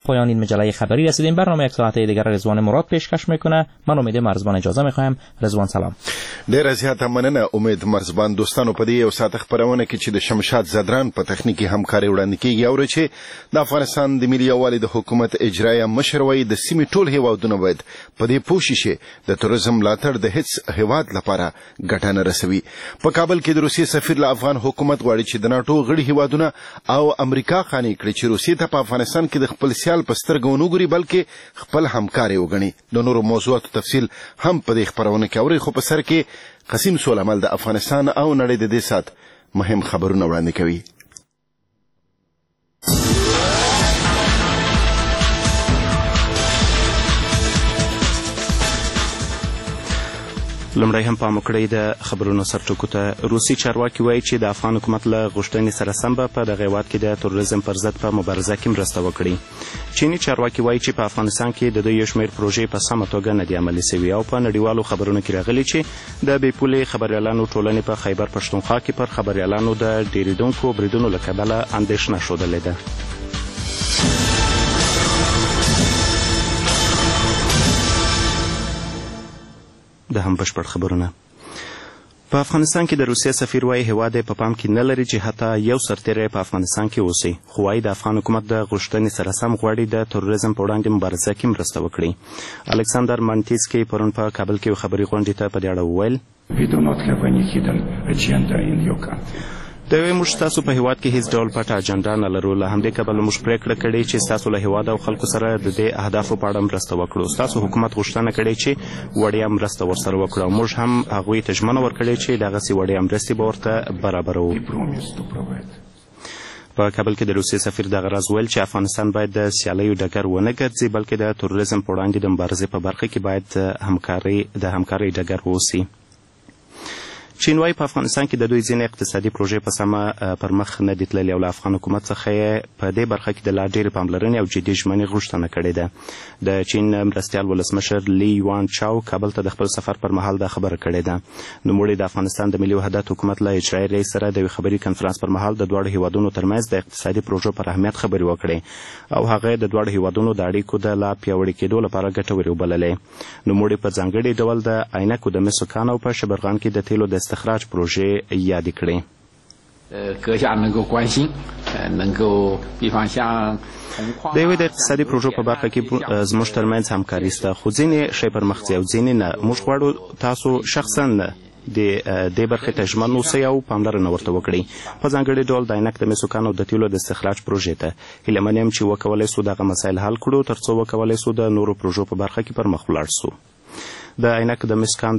پایان این مجله خبری رسیدیم. برنامه یک ساعته دیگر رضوان مراد پیشکش میکنه. من امید مرزبان اجازه میخوایم. رضوان سلام. ډیر زیاته مننه امید مرزبان. دوستانو په دې یو ساعت خبرونه کې چې د شمشاد زدران په تخنیکی همکاري وړاندې کیږي او چې د افغانستان د ملي یووالي د حکومت اجرایه مشر وایي د سیمې ټول هیوادونه باید په دې پوه شي د توریزم ملاتړ د هیڅ هیواد لپاره ګټه نه رسوي. په کابل کې د روسیې سفیر له افغان حکومت غواړي چې د ناتو غړي هیوادونه او امریکا خاني کړي چې روسیې ته په افغانستان کې د خپل سیال په سترګو ونه ګوري بلکې خپل همکاري وګڼي. د نورو موضوعاتو تفصیل هم په دې خبرونه کې اوري، خو په سر کې قسیم سولمل د افغانستان او نړۍ د دې سات مهم خبرونه وړاندې کوي. لمړی هم پام وکړئ د خبرونو سرټکو ته. روسي چارواکي وایي چې د افغان حکومت له غوښتنې سره سم به په دغه هېواد کې د تروریزم پر ضد په مبارزه کې مرسته وکړي. چیني چارواکي وایي چې په افغانستان کې د دوی یو شمېر پروژې په سمه توګه نه دي عملي سوي او په نړیوالو خبرونو کې راغلي چې د بې پولې خبریالانو ټولنې په خیبر پښتونخوا کې پر خبریالانو د ډېرېدونکو بریدونو له کبله اندېښنه ښودلې ده. د هم بشپړ خبرونه. په افغانستان کې د روسیې سفیر وایي هیواد په پام کې نه لري چې حتی یو سرتیری په افغانستان کې اوسي، خو وایي د افغان حکومت د غوښتنې سره سم غواړي د تروریزم په وړاندې مبارزه کې مرسته وکړي. الکساندر مانټیسکی پرون په کابل کې یو خبري غونډې ته په دې اړه وویل دوی موږ ستاسو په هیواد کې هیڅ ډول پټه اجنډا نه لرو، له همدې کبله موږ پریکړه کړې چې ستاسو له هیواد او خلکو سره د دې اهدافو په اړه مرسته وکړو. ستاسو حکومت غوښتنه کړې چې وړیا مرسته ورسره وکړو، موږ هم هغوی ته ژمنه ورکړې چې دغسې وړیا مرستې به ورته برابروو. په کابل کې د روسیې سفیر دغه راز ویل چې افغانستان باید د سیالیو ډګر ونه ګرځي بلکې د تروریزم په وړاندې د مبارزې په برخه کې باید د همکارۍ ډګر واوسي. چین وايي په افغانستان کې د دوی ځینې اقتصادي پروژې په سمه پر مخ نه دي تللي او له افغان حکومت څخه یې په دې برخه کې د لا ډېرې پاملرنې او جدي ژمنې غوښتنه کړې ده. د چین مرستیال ولسمشر لی یوان چاو کابل ته د خپل سفر پر مهال دا خبره کړې ده. نوموړي د افغانستان د ملي وحدت حکومت له اجرایي رئیس سره د یوې خبري کنفرانس پر مهال د دواړو هیوادونو ترمنځ د اقتصادي پروژو پر اهمیت خبرې وکړې او هغه د دواړو هیوادونو د اړیکو د لا پیاوړي کېدو لپاره ګټورې وبللې. نوموړي په ځانګړي ډول د عینکو د مسو کان او په شبرغان کې د تیلو د استخراج پروژې یادې کړې. د یوې د اقتصادي پروژو په برخه کې زموږ ترمنځ همکاري شته، خو ځینې شی پر مخ ځي او ځینې نه. موږ غواړو تاسو شخصا د دې برخې ته ژمن اوسئ او پاملرنه ورته وکړئ. په ځانګړي ډول د عینک د مسو کان او د تیلو د استخراج پروژې ته هیله من یم چې وکولی سو دغه مسایل حل کړو تر څو وکولی سو د نورو پروژو په برخه کې پر مخ ولاړ سو. د عینک د مسو کان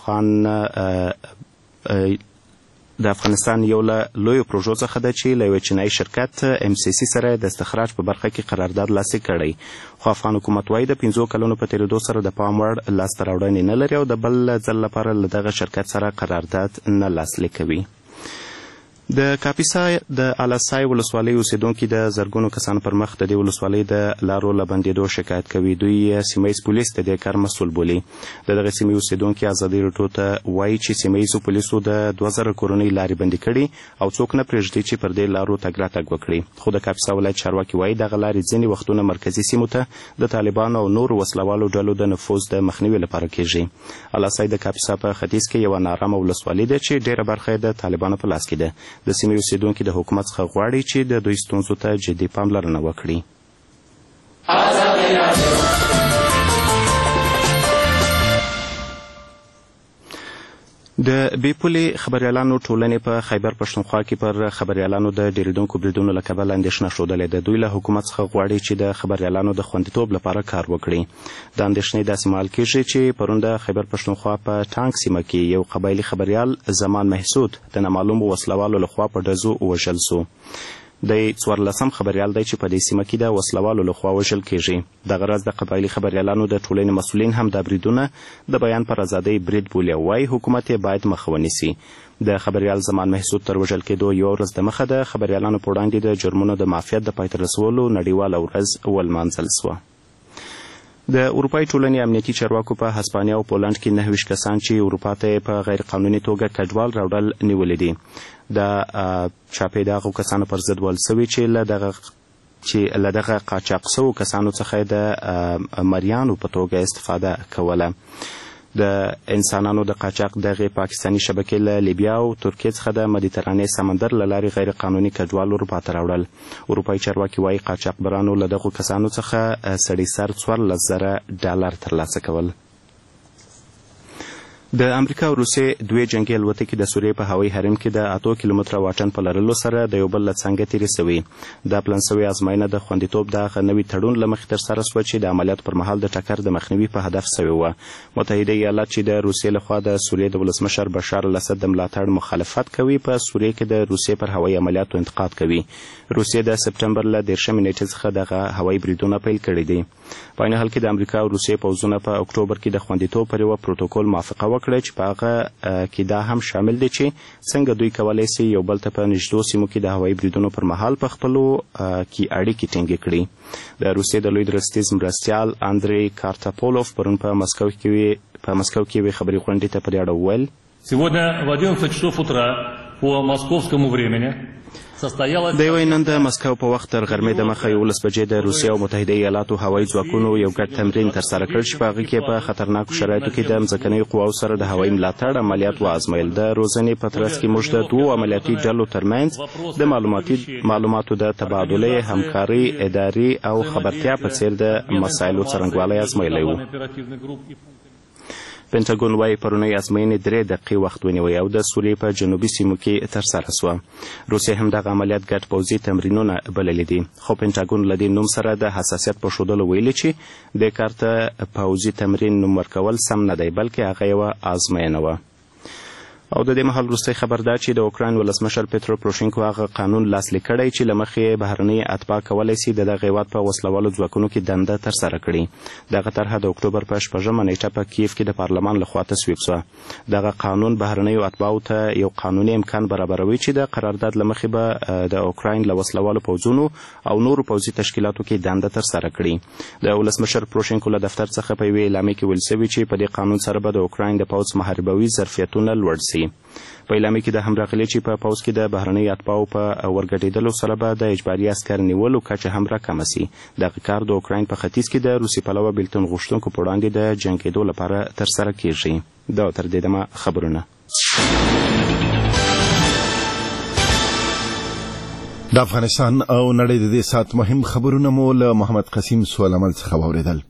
د افغانستان یو له لویو پروژو څخه ده چې له یوه چینایي شرکت MCC سره د استخراج په برخه کې قرارداد لاسلیک کړی، خو افغان حکومت وایي د 5 کلونو په تېرېدو سره د پام وړ لاسته راوړنې نه لري او د بل ځل لپاره له دغه شرکت سره قرارداد نه لاسلیک کوي. د کاپیسا د الاسای ولسوالۍ اوسیدونکي د زرګونو کسانو پر مخ د دې ولسوالۍ د لارو له بندېدو شکایت کوي. دوی سیمه ییز پولیس د دې کار مسؤل بولي. د دغه سیمې اوسیدونکي ازادي راډیو ته وایي چې سیمه ییزو پولیسو د 2000 کورنۍ لارې بندي کړي او څوک نه پرېږدي چې پر دې لارو تګ راتګ وکړي. خو د کاپیسا ولایت چارواکي وایي دغه لارې ځینې وختونه مرکزي سیمو ته د طالبانو او نورو وسلوالو ډلو د نفوذ د مخنیوي لپاره کیږي. الاسای د کاپیسا په ختیځ کې یوه نارامه ولسوالي ده چې ډېره برخه یې د طالبانو په لاس کې ده. د سیمې اوسیدونکي د حکومت څخه غواړي چې د دوی ستونزو ته جدي پاملرنه وکړي. د بې پولې خبریالانو ټولنې په خیبر پښتونخوا کې پر خبریالانو د ډېرېدونکو بریدونو له کبله اندېښنه ښودلې ده. دوی له حکومت څخه غواړي چې د خبریالانو د خوندیتوب لپاره کار وکړي. د اندېښنې داسې مهال کېږي چې پرون د خیبر پښتونخوا په ټانک سیمه کې یو قبایلي خبریال زمان محسود د نامعلومو وسلوالو لخوا په ډزو ووژل سو. د 14 خبریال دی چې په دې سیمه کې د وسلوالو لخوا وژل کېږي. دغه راز د قبایلي خبریالانو د ټولنې مسؤلین هم دا بریدونه د بیان پر ازادۍ برید بولي او وایي حکومت یې باید مخه ونیسي. د خبریال زمان محسود تر وژل کېدو یوه ورځ دمخه د خبریالانو په وړاندې د جرمونو د معافیت د پای ته رسولو نړیواله ورځ ولمانځل سوه. د اروپایي ټولنې امنیتي چارواکو په هسپانیا او پولنډ کې 29 کسان چې اروپا ته په غیر قانوني توګه کډوال راوړل نیولي دي. د چاپې د هغو کسانو پر ضد ویل سوي چې له دغه چې له دغه قاچاق شوو کسانو څخه د مریانو په توګه استفاده کوله. د انسانانو د قاچاق دغه پاکستاني شبکې له لیبیا او ترکیې څخه د مدیترانې سمندر له لارې غیر قانوني کډوال اروپا ته راوړل. اروپایي چارواکي وایي قاچاقبرانو له دغو کسانو څخه سړي سر $14,000 ترلاسه کول. د امریکا او روسیې دوی جنگي الوتکې د سوریې په هوایي حریم کې د 8 کیلومتره واټن په لرلو سره د یو بل له څنګه تېرې سوي. دا پلان سوې ازموینه د خوندیتوب د هغه نوي تړون له مخې ترسره سوه چې د عملیاتو پر مهال د ټکر د مخنیوي په هدف سوې وه. متحده ایالات چې د روسیې لخوا د سوریې د ولسمشر بشار الاسد د ملاتړ مخالفت کوي په سوریې کې د روسیې پر هوایي عملیاتو انتقاد کوي. روسیې د سپټمبر له 10 نیټې څخه دغه هوایي بریدونه پیل کړي دي. په عین حال کې د امریکا او روسیې پوځونه په اکتوبر کې د خوندیتوب پر یوه پروتوکول موافقه وکړه چې په هغه کې دا هم شامل دی چې څنګه دوی کولی سي یو بل ته په نږدو سیمو کې د هوایي بریدونو پر مهال په خپلو کې اړیکې ټینګې کړي. د روسیې د لوی درستیز مرستیال اندری کارتاپولوف پرون په مسکو کې یوې خبري غونډې ته په دې اړه وویل: Сегодня в 11 часов утра по московскому времени د یوې نن د مسکو په وخت تر غرمې د مخه 11 بجې د روسیې او متحده ایالاتو هوایي ځواکونو یو ګډ تمرین ترسره کړ چې په هغه کې په خطرناکو شرایطو کې د ځمکنیو قواو سره د هوایي ملاتړ عملیات وازمویل. د روزنې په ترڅ کې موږ د دوو عملیاتي ډلو ترمنځ د معلوماتو د تبادلې، همکارۍ، اداري او خبرتیا په څیر د مسایلو څرنګوالی ازمویلی و. پنټاګون وايي پرونۍ ازموینې 3 دقیقې وخت ونیوی او د سوریې په جنوبي سیمو کې ترسره سوه. روسیې هم دغه عملیات ګډ پوځي تمرینونه بللي دي، خو پنټاګون له دې نوم سره د حساسیت په ښودلو ویلي چې دې کار ته پوځي تمرین نوم ورکول سم نه دی، بلکې هغه یوه ازموینه وه. او د دې مهال وروستی خبر دا چې د اوکراین ولسمشر پترو پروشینکو هغه قانون لاسلیک کړی چې له مخې بهرني اتباع کولی سي د دغه هیواد په وسلوالو ځواکونو کې دنده ترسره کړي. دغه طرحه د اکتوبر په 6 نیټه په کیف کې د پارلمان لخوا تصویب سوه. دغه قانون بهرنیو اتباعو ته یو قانوني امکان برابروي چې د قرارداد له مخې به د اوکراین له وسلوالو پوځونو او نورو پوځي تشکیلاتو کې دنده ترسره کړي. د ولسمشر پروشینکو له دفتر څخه په یوې اعلامیه کې ویل سوي چې په دې قانون سره به د اوکراین د پوځ محاربوي ظرفیتونه لوړ سي. په اعلامیه کې دا هم راغلي چې په پوځ کې د بهرنیو اتباعو په ورګډېدلو سره به د اجباري عسکر نیولو کچه هم راکمه سي. دغه کار د اوکراین په ختیځ کې د روسي پلوه بېلتون غوښتونکو په وړاندې د جنګېدو لپاره ترسره کیږي. دا تر دې دمه خبرونه. د افغانستان او نړۍ د دې ساعت مهم خبرونه مو له محمد قسیم سوالمل څخه واورېدل.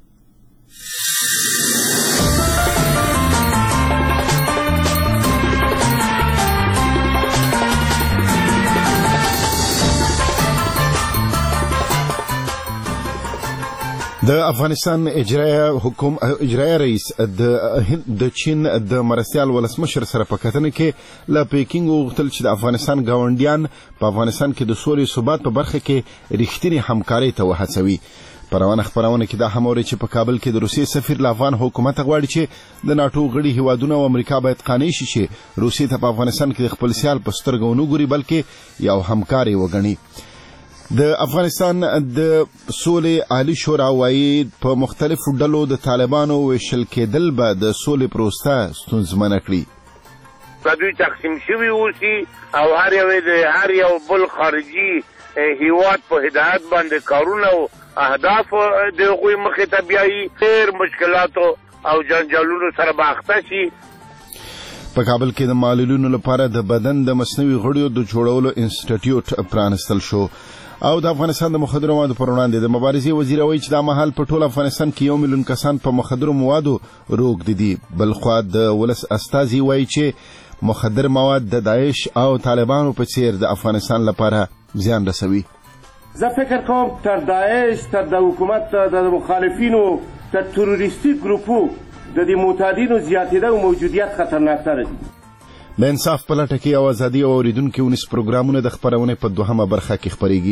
د افغانستان اجرایه رئیس د چین د مرستیال ولسمشر سره په کتنه کې له پیکینګ وغوښتل چې د افغانستان ګاونډیان په افغانستان کې د سولې ثبات په برخه کې رښتینې همکارۍ ته وهڅوي. پروانه خبرونه کې دا هم اوري چې په کابل کې د روسیې سفیر له افغان حکومت غواړي چې د ناټو غړي هیوادونه او امریکا باید قانع شي چې روسیې ته په افغانستان کې د خپل سیال په سترګو ونه ګوري بلکې یو همکاري وګڼي. د افغانستان د سولې عالی شورا وايي په مختلفو ډلو د طالبانو ویشل کېدل به د سولې پروسه ستونزمنه کړي. که دوی تقسیم شوي اوسي او هر یو بل خارجي هیواد په هدایت باندې کارونه او اهداف د هغوی مخې ته بیایي، ډېر مشکلاتو او جنجالونو سره به اخته شي. په کابل کې د معلولینو لپاره د بدن د مصنوعي غړیو د جوړولو انسټیټیوټ پرانستل شو. او د افغانستان د مخدرو موادو پر وړاندې د مبارزې وزیر وایي چې دا مهال په ټول افغانستان کې 1 میلیون کسان په مخدرو موادو روږدي دي. بلخوا د ولس استازي وایي چې مخدر مواد د داعش او طالبانو په څیر د افغانستان لپاره زیان رسوي. زه فکر کوم تر داعش، تر د حکومت د مخالفینو، تر تروریستي ګروپو د دې معتادینو زیاتېده او موجودیت خطرناکتره دي. د انصاف په لټه کې او ازادي او اوریدونکو ونیس پروګرامونه د خبرونې په 2مه برخه کې خپرېږي.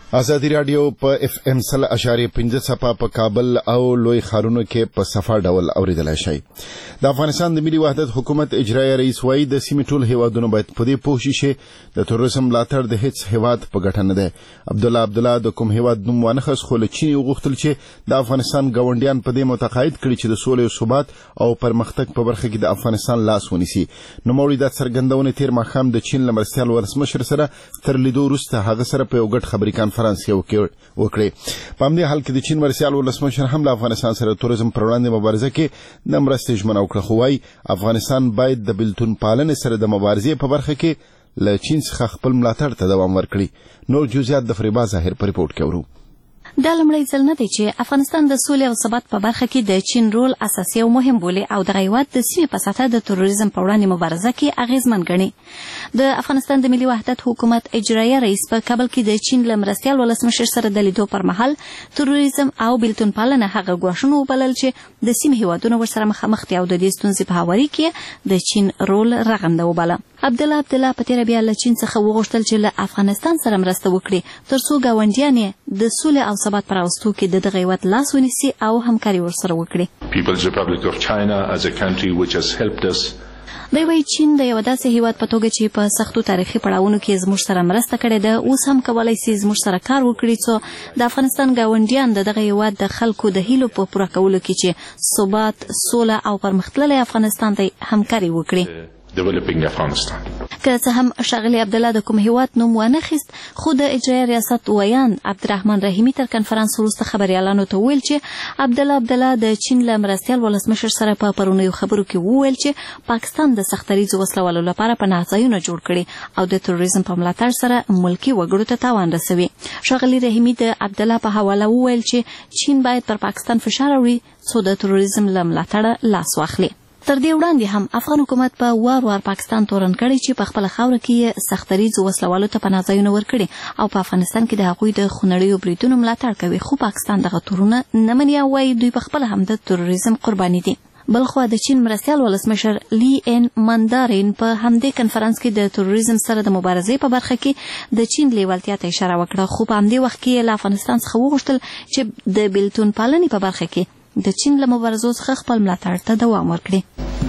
ازادي رادیو په FM 100.5 صفه په کابل او لوی ښارونو کې په صفه ډول اوریدلای شي. د افغانستان د ملي وحدت حکومت اجرایي رئیس وايي د سیمې ټول هیوادونو باید په دې پوه شي چې د تروریزم ملاتړ د هیڅ هیواد په ګټه نه دی. عبدالله د کوم هیواد نوم ونه خص خو له چین وغوښتل چې د افغانستان ګاونډیان په دې متقاعد کړي چې د سولې او ثبات او پرمختګ په برخه کې د افغانستان لاس ونیسي. نوموړي د څرګندونې تیر ماښام د چین له مرستیال ولسمشر سره تر لیدو وروسته هغه سره په یو ګډ خبري کانفرنس وکړي. په همدې حال کې د چین مرستیال ولسمشر هم له افغانستان سره تروریزم پر وړاندې مبارزه کې د مرستې ژمنه وکړه، خو وايي افغانستان باید د بیلتون پالنې سره د مبارزې په برخه کې له چین څخه خپل ملاتړ ته دوام ورکړي. نور جزئیات د فریبا ظاهر په ریپورت کې ورو. دا لمړی ځل نه دی چې افغانستان د سولې او ثبات په برخه کې د چین رول اساسي او مهم بولي او د هیواد د سیمې په سطحه د تروریزم په وړاندې مبارزه کې اغیزمن ګڼي. د افغانستان د ملي وحدت حکومت اجرایي رئیس په کابل کې د چین له مرستیال ولسمشر سره د لیدو پر مهال تروریزم او بیلتون پالنه هغه ګواښونه وبلل چې د سیمې هیوادونو ورسره مخامخ دي او د دې ستونزې په هواري کې د چین رول رغنده وباله. عبدالله په تیر بیا له چین څخه وغوښتل چې له افغانستان سره مرسته وکړي ترڅو ګاونډیان د سولې او ثبات پر راوستو کې د دغه هیواد لاس ونیسي او همکاري ورسره وکړي. People's Republic of China as a country which has helped us. دوی وايي چین د یو داسې هیواد په توګه چې په سختو تاریخي پړاوونو کې زموږ سره مرسته کړې ده اوس هم کولای شي زموږ سره کار وکړي څو د افغانستان ګاونډیان د دغه هیواد د خلکو د هیلو په پوره کولو کې چې ثبات، سوله او پرمختللی افغانستان ته همکاري وکړي. Developing Afghanistan. که څه هم ښاغلي عبدالله د کوم هیواد نوم ونه خیست خو د اجرایي ریاست ویان عبدالرحمن رحیمي تر کنفرانس وروسته خبریالانو ته وویل چې عبدالله د چین له مرستیال ولسمشر سره په پرونیو خبرو کې وویل چې پاکستان د سختدریځو وسلوالو لپاره پناه ځایونه جوړ کړي او د تروریزم په ملاتړ سره ملکي وګړو ته تاوان رسوي. ښاغلي رحیمي د عبدالله په حواله وویل چې چین باید پر پاکستان فشار راوړي څو د تروریزم له ملاتړه لاس واخلي. تر دې وړاندې هم افغان حکومت په وار پاکستان تورن کړی چې په خپل خاوره کې سختدریځو وسلوالو ته پناه ځایونه ورکړي او په افغانستان کې د هغوی د خونړیو بریدونو ملاتړ کوي، خو پاکستان دغه تورونه نه مني او وايي دوی په خپل هم د تروریزم قرباني دي. بلخوا د چین مرستیال ولسمشر لی ان ماندارین په همدې کنفرانس کې د تروریزم سره د مبارزې په برخه کې د چین لیوالتیا ته اشاره وکړه، خو په همدې وخت کې له افغانستان څخه وغوښتل چې د بیلتون پالنې په برخه کې د چین له مبارزو څخه خپل ملاتړ ته دوام ورکړي.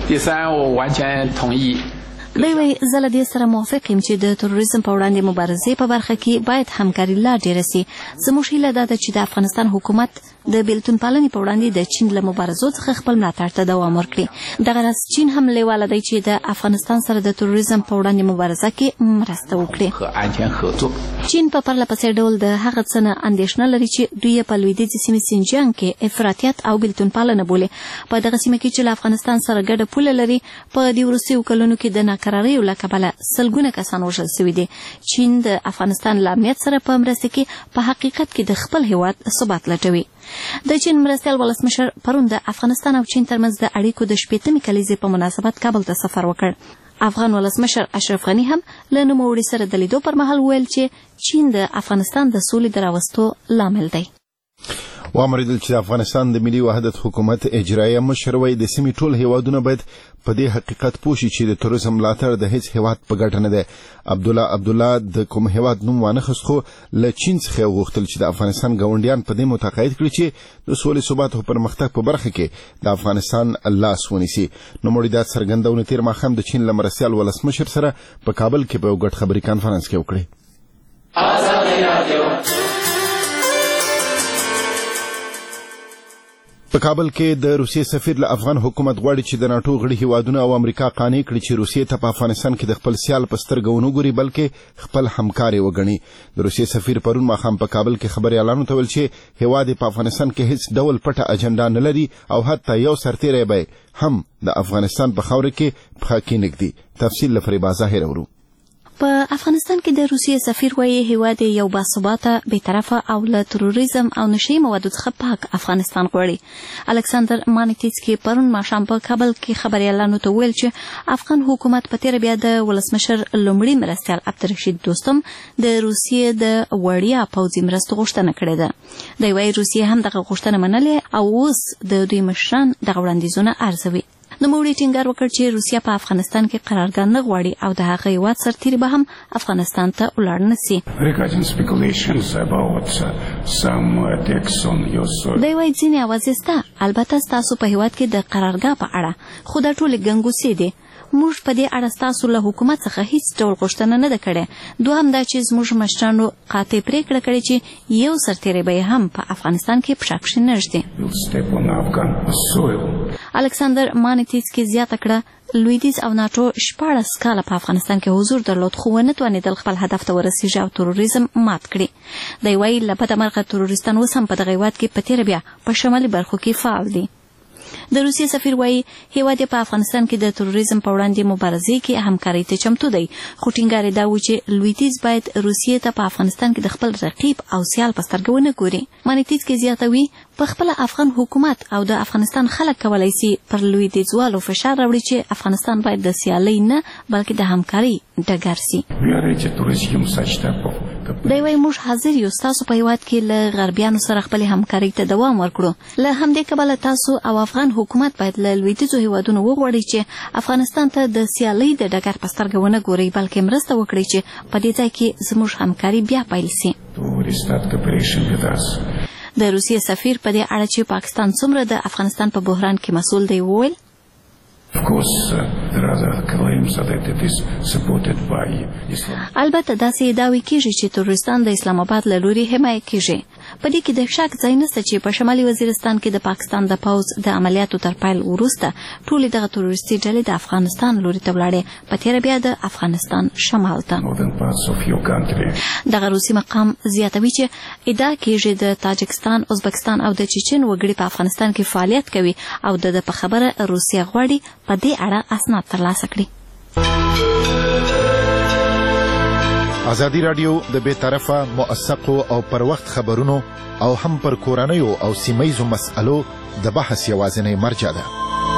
دوی وايي زه له دې سره موافق یم چې د تروریزم په وړاندې مبارزې په برخه کې باید همکاري لا ډیره سي. زموږ هیله دا ده چې د افغانستان حکومت د بیلتون پالنې په وړاندې د چین له مبارزو څخه خپل ملاتړ ته دوام ورکړي. دغه راز چین هم لیواله دی چې د افغانستان سره د تروریزم په وړاندې مبارزه کې مرسته وکړي. چین په پرله پسې ډول د هغه څه نه اندېښنه لري چې دوی په لویدیځې سیمې سینجیانګ کې افراطیت او بیلتون پالنه بولي. په دغه سیمه کې چې له افغانستان سره ګډه پوله لري په دې وروستیو کلونو کې د ناکراریو له کبله سلګونه کسان وژل شوي دي. چین د افغانستان له امنیت سره په مرسته کې په حقیقت کې د خپل هیواد ثبات لټوي. د چین مرستیال ولسمشر پرون د افغانستان او چین ترمنځ د اړیکو د 80مې کلیزې په مناسبت کابل ته سفر وکړ. افغان ولسمشر اشرف غني هم له نوموړي سره د لیدو پر مهال ویل چې چین د افغانستان د سولې د راوستو لامل دی. وامریدل چې افغانستان د ملي وحدت حکومت اجرایي مشر وايي د سیمې ټول هیوادونه باید په دې حقیقت پوه شي چې د تروریزم ملاتړ د هیڅ هیواد په ګټه نه دی. عبدالله د کوم هیواد نوم ونه خست خو له چین څخه وغوښتل چې د افغانستان ګاونډیان په دې متقاعد کړي چې د سولې ثبات او پرمختګ په برخه کې د افغانستان لاس ونیسي. نوموړي دا څرګندونه تیر ماښام د چین له مرستیال ولسمشر سره په کابل کې په یو ګډ خبري کانفرنس کې وکړي. په کابل کې د روسیې سفیر له افغان حکومت غواړي چې د ناټو غړي هیوادونه او امریکا قانع کړي چې روسیې ته په افغانستان کې د خپل سیال په سترګه ونه ګوري بلکې خپل همکاري وګڼي. د روسیې سفیر پرون ماښام په کابل کې خبریالانو ته ویل چې هیواد په افغانستان کې هیڅ ډول پټه اجنډا نه لري او حتی یو سرتیری به هم د افغانستان په خاوره کې پښه کېنږدي. تفصیل له فریبا ظاهر ورو. په افغانستان کې د روسیې سفیر وايي هیواد یو باثباته بی‌طرفه او له تروریزم او نشي موادو څخه پاک افغانستان غواړي. الکساندر مانیټیسکي پرون ماښام په کابل کې خبریالانو ته ویل چې افغان حکومت په تیر بیا د ولسمشر لومړي مرستیال عبدالرشید دوستم د روسیې د وړیا پوځي مرستو غوښتنه کړې ده. دوی وايي روسیې هم دغه غوښتنه منلې او اوس د دوی مشران دغه وړاندیزونه ارزوي. نوموړي ټینګار وکړ چې روسیا په افغانستان کې قرارګاه نه غواړي او د هغه هیواد سرتیري به هم افغانستان ته ولاړ نه سي. دی وایي ځینې اوازې سته، البته ستاسو په هیواد کې د قرارګاه په اړه، خو دا ټولې ګنګوسې دي. موږ په دې اړه ستاسو له حکومت څخه هیڅ ډول غوښتنه نه ده کړې. دوهم دا چې زموږ مشرانو قاطع پریکړه کړې چې یو سرتیری به هم په افغانستان کې پښه کښې نه ږدي. الکساندر مانیتسکي زیاته کړه لویدیځ او ناټو 14 کاله په افغانستان کې حضور درلود، خو ونه توانېدل خپل هدف ته ورسیږي او تروریزم مات کړي. دی وایي له بده مرغه تروریستان اوس هم په دغه هیواد کې په تېره بیا په شمالي برخو کې فعال دي. د روسیې سفیر وایي هیواد په افغانستان کې د تروریزم په وړاندې مبارزې کې همکارۍ ته چمتو دی، خو ټینګار دا و چې لویدیځ باید روسیې ته په افغانستان کې د خپل رقیب او سیال په سترګه ونه ګوري. مانیتسکي زیاتوي په خپل افغان حکومت او د افغانستان خلک کولی شي پر لویدیځوالو فشار راوړي چې افغانستان باید د سیالۍ نه بلکې د همکارۍ ډګر سي. دی وایي موږ حاضر یو ستاسو په هیواد کې له غربیانو سره خپلې همکارۍ ته دوام ورکړو. له همدې کبله تاسو او افغان حکومت باید له لویدیځو هیوادونو وغواړي چې افغانستان ته د سیالۍ د ډګر په سترګه ونه ګوري، بلکې مرسته وکړي چې په دې ځای کې زموږ همکاري بیا پیل سي. د روسیې سفیر په دې اړه چې پاکستان څومره د افغانستان په بحران کې مسؤل دی وویل البته داسې ادعاوې کېږي چې تروریستان د اسلام آباد له لوري حمایه کېږي. په دې کې د شک ځای نشته چې په شمالي وزیرستان کې د پاکستان د پوځ د عملیاتو تر پیل وروسته ټولې دغه تروریستي ډلې د افغانستان لوري ته ولاړې، په تېره بیا د افغانستان شمال ته. دغه روسي مقام زیاتوي چې ادعا کېږي د تاجکستان، ازبکستان او د چچن وګړي په افغانستان کې فعالیت کوي او د په خبره روسیه غواړي په دې اړه اسناد ترلاسه کړي. ازادي راډیو د بې طرفه، موثقو او پر وخت خبرونو او هم پر کورنیو او سیمهیزو مسألو د بحث یوازینی مرجع ده.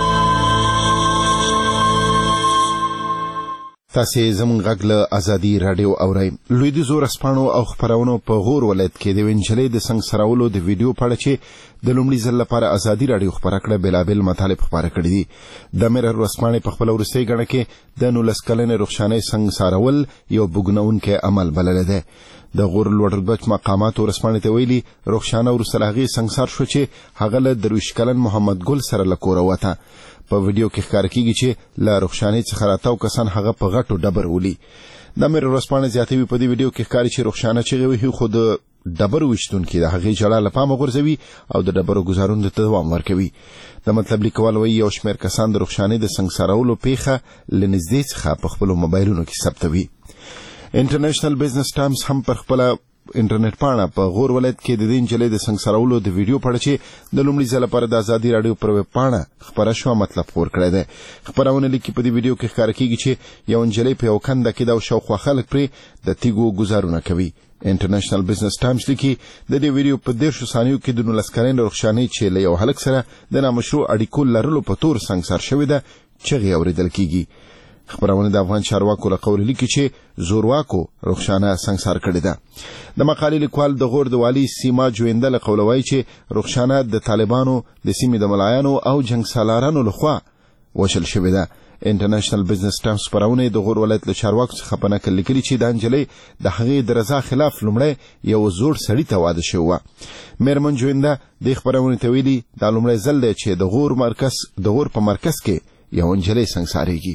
تاسې زموږ غږ له ازادي راډیو اورئ. لویدیځو ورځپاڼو او خپرونو په غور ولایت کې د یوې نجلۍ د سنګسارولو د ویډیو په اړه چې د لومړي ځل لپاره ازادي راډیو خپره کړه بېلابېل مطالب خپاره کړي دي. د میرر ورځپاڼې په خپله وروستۍ ګڼه کې د 19 کلنې رخشانۍ سنګسارول یو بوږنونکی عمل بللی دی. د غور لوړ رتبه مقاماتو ورځپاڼې ته ویلي رخشانه وروسته له هغې سنګسار شو چې هغه له 23 کلن محمد ګل سره له کوره وته. په ویډیو کې ښکاره کېږي چې له رخشانې څخه راتاو کسان هغه په غټو ډبر ولي. د میرر ورځپاڼې زیاتوي په دې ویډیو کې ښکاري چې رخشانه چغې وهي خو د ډبرو ویشتونکي د هغې ژړا له پامه غورځوي او د ډبرو ګزارونو ته دوام ورکوي. د مطلب لیکوال وایي یو شمېر کسان د رخشانې د سنګسارولو پیښه له نږدې څخه په خپلو موبایلونو کې ثبتوي. انټرنیشنل بزنس ټایمز هم پر خپله انټرنیټ پاڼه په غور ولایت کې د دې نجلۍ د سنګسارولو د ویډیو په اړه چې د لومړي ځل لپاره د ازادي راډیو پر ویب پاڼه خپره شوه مطلب خپور کړی دی. خپرونه لیکي په دې ویډیو کې ښکاره کېږي چې یو نجلۍ په یو کنده کې ده او شاوخوا خلک پرې د تیږو ګزارونه کوي. انټرنیشنل بزنس ټایمز لیکي د دې ویډیو په 13 ثانیو کې د 19 کلنې رخشانۍ چې له یو هلک سره د نامشروع اړیکو لرلو په تور سنګسار شوې ده چغې اورېدل کېږي. خبرونه د افغان چارواکو له قوله لیکي چې زورواکو رخشانه سنګسار کړې ده. د مقالې لیکوال د غور د والي سیما جوینده له قوله وایي چې رخشانه د طالبانو د سیمې د ملایانو او جنګ سالارانو لخوا وشل شوې ده. انټرنیشنل بزنس ټایمز خپرونه د غور ولایت له چارواکو څخه په نقل لیکلي چې دا نجلۍ د هغې د رضا خلاف لومړی یو زوړ سړي ته واده شوې وه. میرمن جوینده دې خپرونې ته ویلي دا لومړی ځل دی چې د غور په مرکز کې یو نجلۍ سنګسارېږي.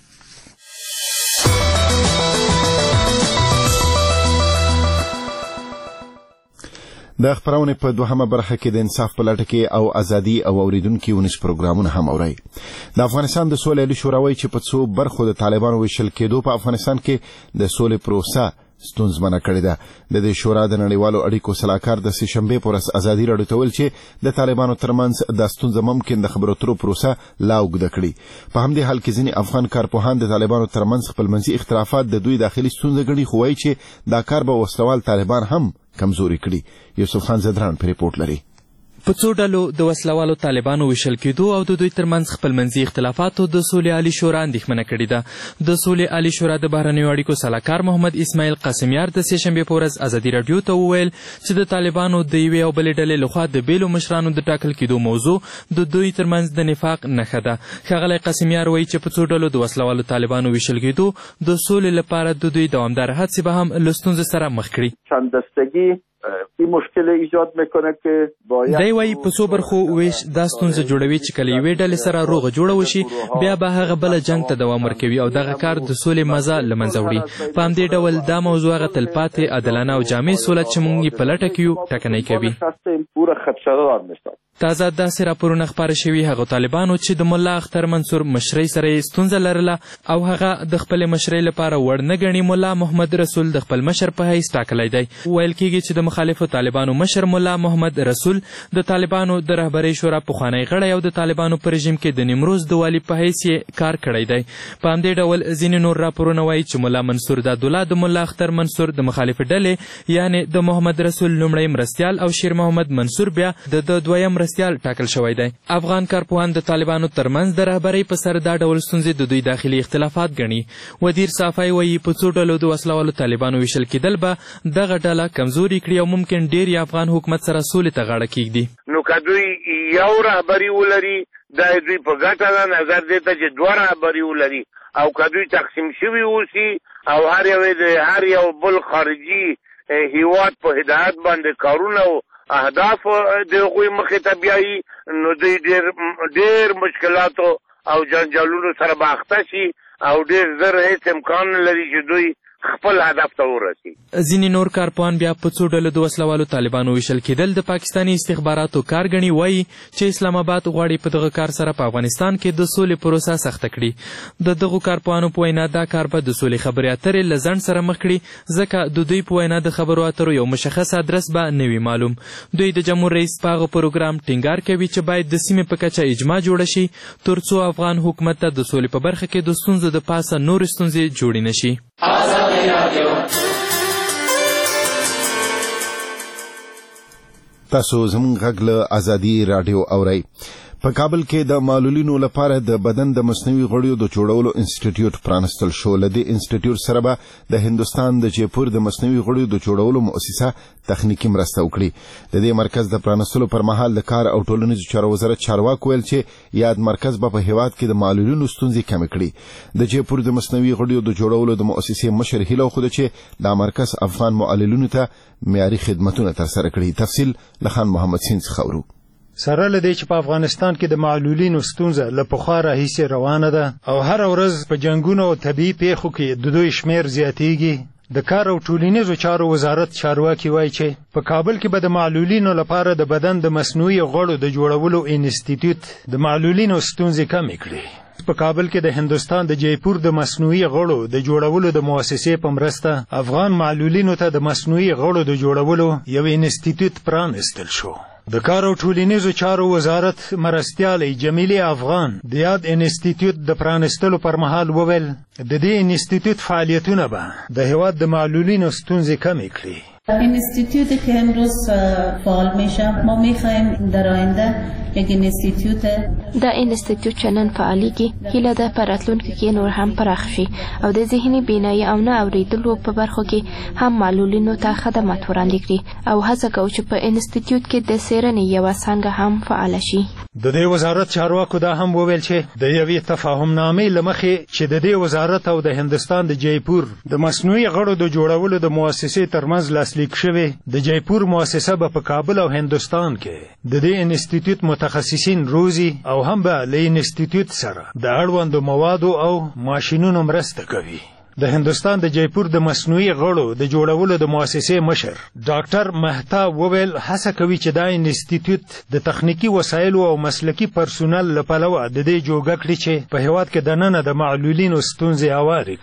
د خپرونې په دوهمه برخه کې د انصاف په لټه کې او ازادي او اوریدونکي ونیس پروګرامونه هم اورئ. د افغانستان د سولې عالي شورا وایي چې په څو برخو د طالبانو ویشل کېدو په افغانستان کې د سولې پروسه ستونزمنه کړې ده. د دې شورا د نړیوالو اړیکو سلاکار د سې شنبې په ورځ ازادي راډیو ته ویل چې د طالبانو ترمنځ دا ستونزه ممکن د خبرو اترو پروسه لا اوږده کړي. په همدې حال کې ځینې افغان کارپوهان د طالبانو ترمنځ خپلمنځي اختلافات د دوی داخلي ستونزه ګڼي خو وایي چې دا کار به وسلوال طالبان هم کمزوري کړي. یوسف خان زدران په ریپورت لري. په څو ډلو د وسلوالو طالبانو ویشل کېدو او د دوی ترمنځ خپلمنځي اختلافاتو د سولې عالي شورا اندېښمنه کړې ده. د سولې عالي شورا د بهرنیو اړیکو سلاکار محمد اسماعیل قاسمیار د سهشنبې په ورځ ازادي راډیو ته وویل چې د طالبانو د یوې او بلې ډلې لخوا د بیلو مشرانو د ټاکل کېدو موضوع د دوی ترمنځ د نفاق نښه ده. ښاغلی قاسمیار وایي چې په څو ډلو د وسلوالو طالبانو ویشل کېدو د سولې لپاره د دوی دوامداره هڅې به هم له ستونزې سره مخ کړي. این مشکل ایجاد میکنه که باید دی وایي په څو برخو ویش دا ستونزه جوړوي چې کله یوې ډلې سره روغه جوړه وشي بیا به هغه بله جنګ ته دوام ورکوي او دغه کار د سولې مزه له منځه وړي. په همدې ډول دا موضوع هغه تلپاتې عادلانه او جامع سوله چې موږ یې په لټه کې یو ټکنی کوي. تازه داسې راپورونه خپاره شوي هغو طالبانو چې د ملا اختر منصور مشرۍ سره یې ستونزه لرله او هغه د خپلې مشرۍ لپاره وړ نه ګڼي ملا محمد رسول د خپل مشر په حیث ټاکلی دی. ویل کېږي چې د مخالفو طالبانو مشر ملا محمد رسول د طالبانو د رهبرۍ شورا پخوانی غړی او د طالبانو په رژیم کې د نیمروز د والي په حیث یې کار کړی دی. په همدې ډول ځینې نور راپورونه وایي چې ملا منصور دادالله د ملا اختر منصور د مخالفې ډلې یعنې د محمد رسول لومړی مرستیال او شیر محمد منصور بیا د دویم مرستیال ټاکل شوی دی. افغان کارپوهان د طالبانو ترمنځ د رهبرۍ په سر دا ډول ستونزې د دوی داخلي اختلافات ګڼي. ودیر صافی وایي په څو ډلو د وسلوالو طالبانو ویشل کېدل به دغه ډله کمزوري کړي او ممکن ډېر یې افغان حکومت سره سولې ته غاړه کېږدي. نو که دوی یو رهبري ولري دا دوی په ګټه ده، نظر دې ته چې دوه رهبري ولري او که دوی تقسیم شوي اوسي او هر یو بل خارجي هیواد په هدایت باندې کارونه او اهداف د هغوی مخې ته بیایي نو دوی ډېر مشکلاتو او جنجالونو سره به اخته شي او ډېر زر هېڅ امکان نه لري چې دوی خپل هدف ته ورسي. ځینې نور کارپوهان بیا په څو ډلو د وسلوالو طالبانو ویشل کېدل د پاکستاني استخباراتو کار ګڼي. وایي چې اسلام آباد غواړي په دغه کار سره په افغانستان کې د سولې پروسه سخته کړي. د دغو کارپوهانو په وینا دا کار به د سولې خبرې اترې له ځنډ سره مخ کړي ځکه د دوی په وینا د خبرو اترو یو مشخص ادرس به نه وي معلوم. دوی د جمهور رئیس په هغه پروګرام ټینګار کوي چې باید د سیمې په کچه اجماع جوړه شي تر څو افغان حکومت ته د سولې په برخه کې د ستونزو د پاسه نورې ستونزې جوړې نه شي. تاسو زموږ غږ له ازادي راډیو اورئ. په کابل کې د معلولینو لپاره د بدن د مصنوعي غړیو د جوړولو انسټیټیوټ پرانستل شو. له دې انسټیټیوټ سره به د هندوستان د جیپور د مصنوعي غړیو د جوړولو مؤسسه تخنیکی مرسته وکړي. د دې مرکز د پرانستلو پر مهال د کار او ټولنیزو چارو وزارت چارواکو ویل چې یاد مرکز به په هیواد کې د معلولینو ستونزې کمې کړي. د جیپور د مصنوعي غړیو د جوړولو د مؤسسې مشر هیله خوده چې دا مرکز افغان معلولینو ته معیاري خدمتونه ترسره کړي. تفصیل له خان محمد سین څخه اورو. سره لدی چې په افغانستان کې د معلولینو ستونزه له پخوا راهیسې روانه ده او هر ورځ په جنگونو او طبي پیښو کې د دوی شمیر زیاتېږي. د کار او ټولنیزو چارو وزارت چارواکي وایي چې په کابل کې به د معلولینو لپاره د بدن د مصنوعي غړو د جوړولو انسټیټیوټ د معلولینو ستونزې کمې کړي. په کابل کې د هندوستان د جیپور د مصنوعي غړو د جوړولو د مؤسسې په مرسته افغان معلولینو ته د مصنوعي غړو د جوړولو یو انسټیټیوټ پرانستل شو. د کار او ټولنیزو چارو وزارت مرستیالی جمیلې افغان د یاد انسټیټیوټ د پرانستلو پر مهال وویل د دې انسټیټیوټ فعالیتونه به د هیواد د معلولینو ستونزې کمې کړي. اینستیتیوتی که امروز فعال میشه ما میخوایم در آینده یک اینستیتیوت دا انستیتیوت چې نن فعالیږي هیله ده په راتلونکي کې نور هم پراخ شي او د ذهني بینایي او نه اوریدلو په برخو کې هم معلولینو ته خدمات وړاندې کړي او هڅه کوو چې په انستیتیوت کې د څیړنې یوه څانګه هم فعاله شي. د دې وزارت چارواکو دا هم وویل چې د یوې تفاهمنامې له مخې چې د دې وزارت او د هندوستان د جیپور د مصنوعي غړو د جوړولو د مؤسسې ترمنځ لاسلیک شوی د جیپور مؤسسه به په کابل او هندوستان کې د دې انسټیټیوټ متخصصین روزي او هم به له انسټیټیوټ سره د اړوندو موادو او ماشینونو مرسته کوي. د هندوستان د جیپور د مصنوعي غړو د جوړولو د مؤسسې مشر ډاکټر مهتا وویل هڅه کوي چې دا انسټیټیوټ د تخنیکی وسایلو او مسلکي پرسونل له پلوه د دې جوړه کړي چې په هیواد کې دننه د معلولینو ستونزې هوارې کړي.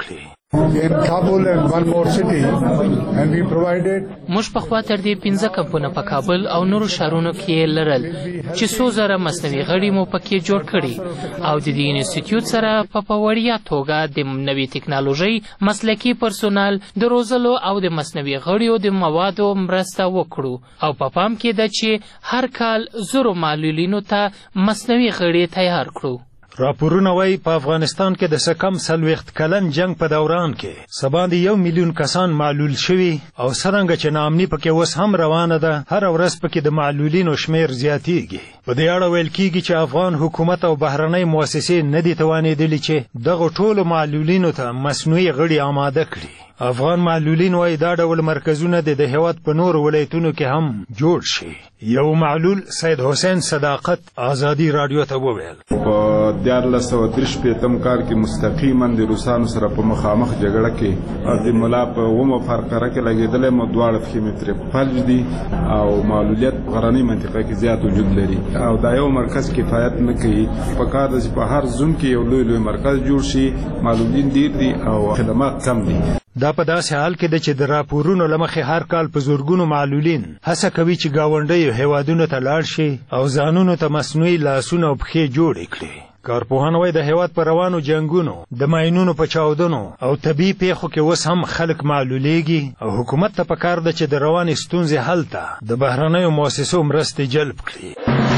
in Kabul and one more city, and we provided. موږ په خوا تر دې 15 کمپونه په کابل او نورو ښارونو کې لرل چې 100,000 مصنوعي غړي مو پکې جوړ کړي او د دې انسټیټیوټ سره په وړیا توګه د نوې ټکنالوژۍ مسلکي پرسونال د روزلو او د مصنوعي غړیو د موادو مرسته وکړو او په پام کې ده چې هر کال 0 معلولینو ته مصنوعي غړي تیار کړو. راپورونه وایي په افغانستان کې د څه کم 40 کلن جنگ په دوران کې څه باندې 1 میلیون کسان معلول شوي او څرنګه چې ناامني پکې اوس هم روانه ده، هر ورځ پکې د معلولینو شمیر زیاتیږي. په دې اړه ویل کېږي چې افغان حکومت او بهرنۍ مؤسسې نه دي توانېدلې چې دغه ټولو معلولینو ته مصنوعي غړي آماده کړي. افغان معلولین وایي دا ډول مرکزونه د هېواد په نورو ولایتونو کې هم جوړ شي. یو معلول سید حسین صداقت آزادي راډیو ته وویل په 1953 کال کې مستقیما د روسانو سره په مخامخ جګړه کې د ملا په ومه فرقره کې لګېدلې مو دواړه پښې مې ترې فلج دي او معلولیت غرنۍ منطقه کې زیات وجود لري او دا یو مرکز کفایت نه کوي. په کار د په هر زون کې یو لوی مرکز جوړ شي. معلولین ډیر دي او خدمات کم دي. دا په داسې حال کې ده چې د راپورونو له مخې هر کال په زورګونو معلولین هڅه کوي چې ګاونډیو هیوادونو ته لاړ شي او ځانونو ته مصنوعي لاسونه او پښې جوړې کړي. کارپوهان وایي د هیواد په روانو جنګونو، د ماینونو په چاودنو او طبیعي پیښو کې اوس هم خلک معلولیږي او حکومت ته پکار ده چې د روانې ستونزې حل ته د بهرنیو مؤسسو مرستې جلب کړي.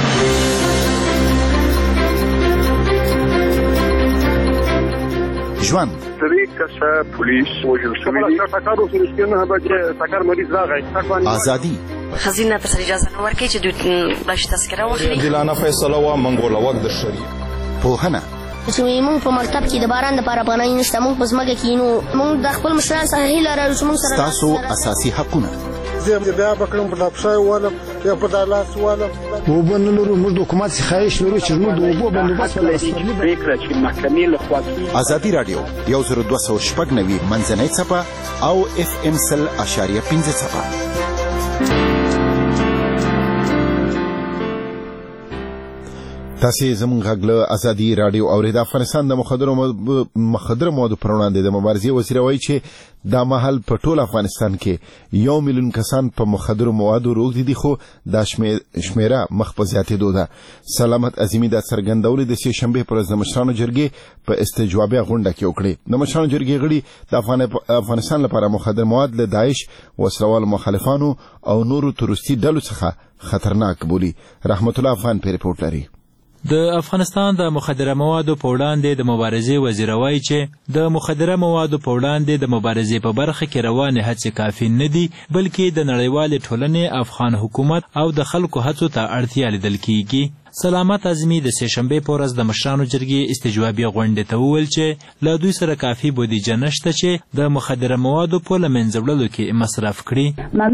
ژوند 3 کسه پولیس وژل شوي دي. ازادي خزینه ته اجازه نه ورکوي چې دوی داسې تذکره واخلي. عادلانه فیصله وه منګوله وک د شریک پوهنه چې موږ په مکتب کې د باران دپاره پناه نشته، موږ په ځمکه کې نو موږ د خپل مشرانو څخه هیله لرو چې موږ سره ستاسو اساسي حقونه. زه بیا به کړم په لاپشای والم یا په دالاس والم اوبه نه لرو. موږ د حکومت څخه خواهش لرو چې موږ د اوبو بندوبست پرېکړه چې محکمې لخوا کېږي. ازادي راډیو 10290 منځنۍ څپه او FM 100.5 څپه. تاسې زموږ غږ له ازادي راډیو اورئ. د افغانستان د مخدره موادو پر وړاندې د مبارزې وزیر وایي چې دا مهال په ټول افغانستان کې 1 میلیون کسان په مخدره موادو روږدي دي، خو دا شمیره مخ په زیاتېدو ده. سلامت عظیمي دا څرګندولې د سې شنبې پر ورځ د مشرانو جرګې په استجوابیه غونډه کې وکړې. د مشرانو جرګې غړي د افغانستان لپاره مخدره مواد له داعش، وسلوال مخالفانو او نورو تروریستي ډلو څخه خطرناک بولي. رحمت الله افغان په ریپورټ لري. د افغانستان د مخدره موادو په وړاندې د مبارزې وزیر وایي چې د مخدره موادو په وړاندې د مبارزې په برخه کې روانې هڅې کافي نه دي، بلکې د نړیوالې ټولنې، افغان حکومت او د خلکو هڅو ته اړتیا لیدل کیږي. سلامت عظیمي د سې شنبې په ورځ د مشرانو جرګې استجوابیه غونډې ته وویل چې له دوی سره کافي بودیجه نشته چې د مخدره موادو په له منځه وړلو کې مصرف کړي.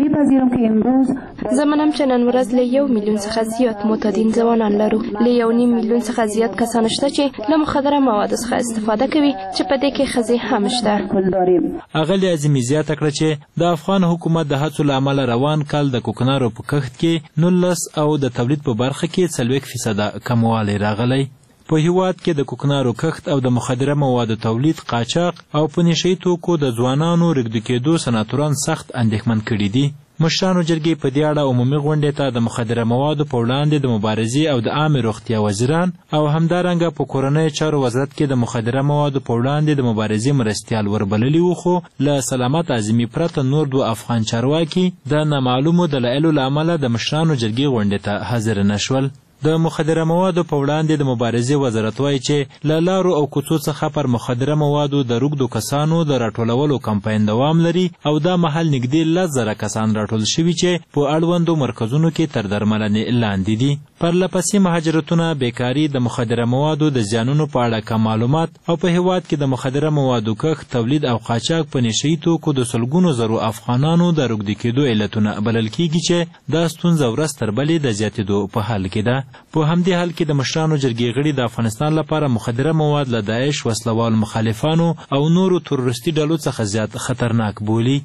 زه منم چې نن ورځ له 1 میلیون څخه زیات معتادین ځوانان لرو. له 1.5 میلیون څخه زیات کسان شته چې له مخدره موادو څخه استفاده کوي، چې په دې کې ښځې هم شته. اغلې عظیمي زیاته کړه چې د افغان حکومت د هڅو له امله روان کال د کوکنارو په کښت کې 19 او د تولید په برخه کې 40% کموالی راغلی. په هیواد کې د کوکنارو کښت او د مخدره موادو تولید، قاچاق او په نشهیي توکو د ځوانانو رږدې کېدو سناتوران سخت اندېښمن کړي دي. مشرانو جرګې په دې اړه عمومي غونډې ته د مخدره موادو په وړاندې د مبارزې او د عامې روغتیا وزیران او همدارنګه په کورنیو چارو وزارت کې د مخدره موادو په وړاندې د مبارزې مرستیال وربللي وو، خو له سلامت عظیمي پرته نور 2 افغان چارواکي د نامعلومو دلایلو له امله د مشرانو جرګې غونډې ته حاضر نه شول. د مخدره موادو په وړاندې د مبارزې وزارت وایي چې له لارو او کوڅو څخه پر مخدره موادو د روږدو کسانو د راټولولو کمپاین دوام لري او دا مهال نږدې 10,000 کسان راټول شوي چې په اړوندو مرکزونو کې تر درملنې لاندې دي. پرلپسې مهاجرتونه، بیکاري، د مخدره موادو د زیانونو په اړه کم معلومات او په هیواد کې د مخدره موادو کښت، تولید او قاچاق په نشهیي توکو د سلګونو زرو افغانانو د روږدي کېدو علتونه بلل کېږي چې دا ستونزه ورځ تر بلې د زیاتېدو په حال کې ده. په همدې حال کې د مشرانو جرګې غړي د افغانستان لپاره مخدره مواد له داعش، وسلوال مخالفانو او نورو تروریستي ډلو څخه زیات خطرناک بولي.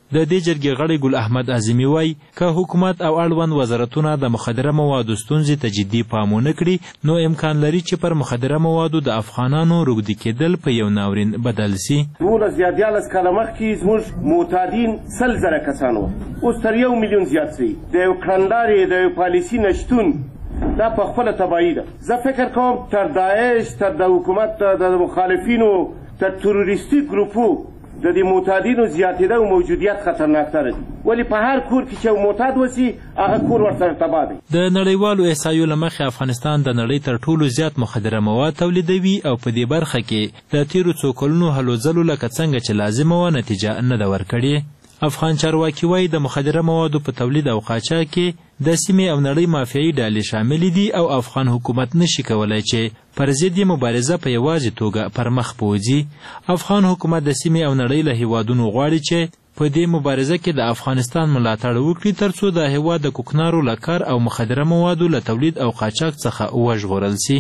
د دې جرګې غړی ګل احمد اعظمي وایي که حکومت او اړوند وزارتونه د مخدره موادو ستونزې ته جدي پام ونه کړي نو امکان لري چې پر مخدره موادو د افغانانو روږدي کېدل په یو ناورین بدل سي. 12 کاله مخکې زموږ معتادین 100,000 کسان وو، اوس تر 1 میلیون زیات شوي. د یو کړنلارې د یو پالیسي نشتون دا په خپله تباهي ده. زه فکر کوم تر داعش، تر د حکومت د مخالفینو، تر تروریستي ګروپو د دې معتادینو زیاتېده او موجودیت خطرناکتره دي. ولې په هر کور کې چې یو معتاد وسي هغه کور ورسره تباه دی. د نړیوالو احصایو له مخې افغانستان د نړۍ تر ټولو زیات مخدره مواد تولیدوي او په دې برخه کې د تیرو څو کلونو هلو ځلو لکه څنګه چې لازمه وه نتیجه نه ده ورکړې. افغان چارواکي وایي د مخدره موادو په تولید او قاچاق کې د سیمې او نړۍ مافیایي ډلې شاملې دي او افغان حکومت نشي کولی چې پر ضد یې مبارزه په یوازې توګه پر مخ بوځي. افغان حکومت د سیمې او نړۍ له هیوادونو غواړي چې په دې مبارزه کې د افغانستان ملاتړ وکړي ترڅو د هیواد د کوکنارو له کار او مخدره موادو له تولید او قاچاق څخه وژغورل سي.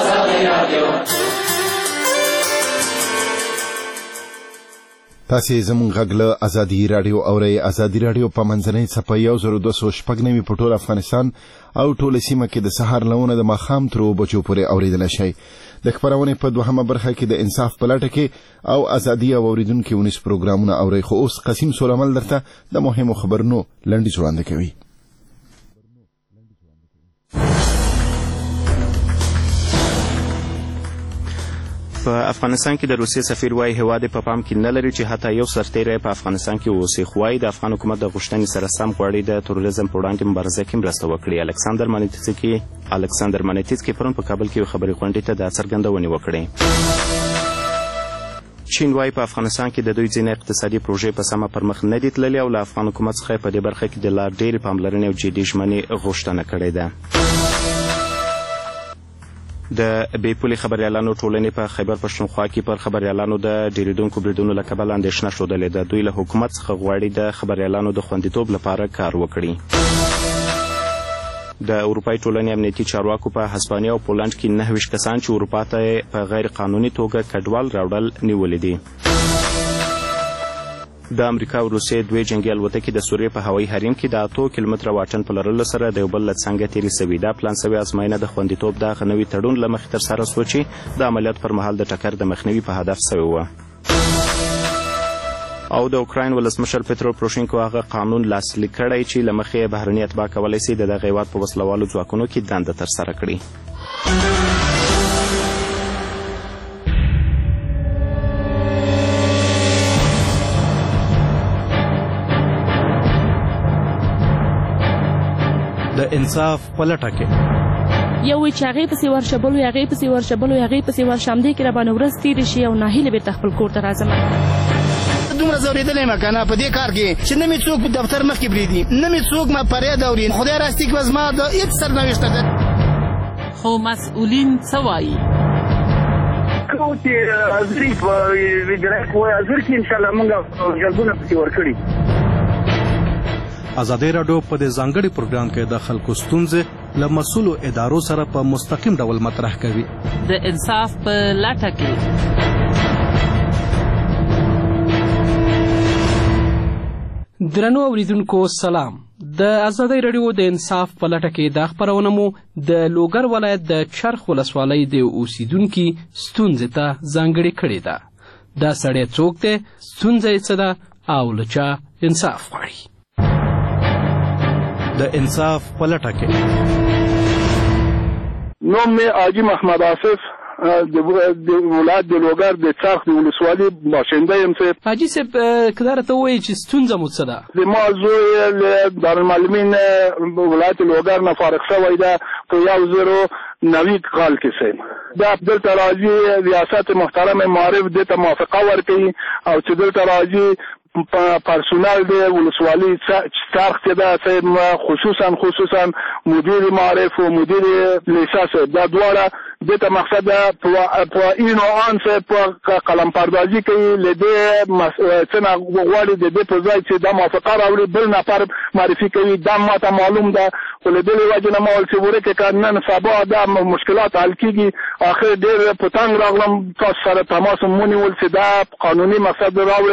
تاسې زموږ غږ له ازادي راډیو اورئ. ازادي راډیو په منځنۍ څپه 1296 په ټول افغانستان او ټوله سیمه کې د سهار له 9 د ماښام تر 2 بجو پورې اورېدلی شئ. د خپرونې په دوهمه برخه کې د انصاف په لټه کې او ازادي او اوریدونکي ونیس پروګرامونه اورئ. خو اوس قسیم سولمل درته د مهمو خبرونو لنډیز وړاندې کوي. په افغانستان کې د روسیې سفیر وایي هیواد په پام کې نه لري چې حتی یو سرتیری په افغانستان کې واوسي، خو وایي د افغان حکومت د غوښتنې سره سم غواړي د تروریزم په وړاندې مبارزه کې مرسته وکړي. الکساندر مانیتسکي پرون په کابل کې یو خبري غونډې ته دا څرګندونې وکړې. چین وایي په افغانستان کې د دوی ځینې اقتصادي پروژې په سمه پر مخ نه دي تللې او له افغان حکومت څخه په دې برخه کې د لا ډېرې پاملرنې او جدي ژمنې غوښتنه کړې ده. د بې پولې خبریالانو ټولنې په خیبر پښتونخوا کې پر خبریالانو د ډېرېدونکو بریدونو له کبله اندېښنه ښودلې ده. دوی له حکومت څخه غواړي د خبریالانو د خوندیتوب لپاره کار وکړي. د اروپایي ټولنې امنیتي چارواکو په هسپانیا او پولنډ کې 29 کسان چې اروپا ته په غیر قانوني توګه کډوال راوړل نیولي دي. د امریکا او روسیې دوی جنګي الوتکې د سوریې په هوایي حریم کې د 8 کیلومتره واټن په لرلو سره د یو بل له څنګه تېرې سوي. دا پلان سوې ازموینه د خوندیتوب دغه نوي تړون له مخې ترسره سوه چې د عملیات پر مهال د ټکر د مخنیوي په هدف سوې وه. او د اوکراین ولسمشر پترو پروشینکو هغه قانون لاسلیک کړی چې له مخې یې بهرني اتباع کولی سي د دغه هېواد په وسلوالو ځواکونو کې دنده ترسره کړي. د انصاف په لټه کې یو وی چې هغې پسې ورشه بل وی هغې پسې ورشه بل وی هغې پسې ورشه همدې کې راباندې ورځ تېرې شي او ناهیلې بېرته خپل کور ته راځم. دومره ځورېدلی یم که نه په دې کار کې چې نه مې څوک په دفتر مخکې پرېږدي، نه مې څوک ما فریاد اوري. خدای راستي کې به زما د هېڅ سرنوشته ده. خو مسؤلین څه وایي؟ کوم چې حاضري په وزارت وایي حاضر کې انشاءالله موږ جلبونه پسې ورکړي. ازادي راډیو په دې ځانګړي پروګرام کې د خلکو ستونزې له مسؤلو ادارو سره په مستقیم ډول مطرح کوي. د انصاف په لټه کې. درنو اوریدونکو سلام. د ازادي راډیو د انصاف په لټه کې دا خپرونه مو د لوګر ولایت د چرخ ولسوالۍ د اوسیدونکي ستونزې ته ځانګړې کړې ده. دا سړی څوک دی، ستونزه یې څه ده او له چا انصاف غواړي. د انصاف په لټه کې. نوم مې حاجي محمد آصف د ولایت د لوګر د چرخ د ولسوالۍ باشنده یم. حاجي صاحب که دا راته ووایي چې ستونزه مو څه ده؟ زما زوی له دارالمعلمین ولایت لوګر نه فارغ شوی ده په 2009 کال کې. دا دلته راځي ریاست محترم معارف دې ته موافقه ورکوي او چې دلته راځي پرسونل د ولسوالۍ چرخ کې ده خصوصا مدیر معارف و مدیر لیسه صاحب دا دواړه دې ته مقصد ده په اینو آن صاحب په قلم پردازي کوي له دې څه نه غواړي د دې په ځای چې دا موافقه راوړي بل نفر معرفي کوي. دا ماته معلوم ده خو له دې وجې نه ما ویل چې ورکې که نن سبا دا مشکلات حل کېږي. آخر ډېر په تنګ راغلم تاسو سره تماس مو ونیول چې دا قانوني مقصد راوړي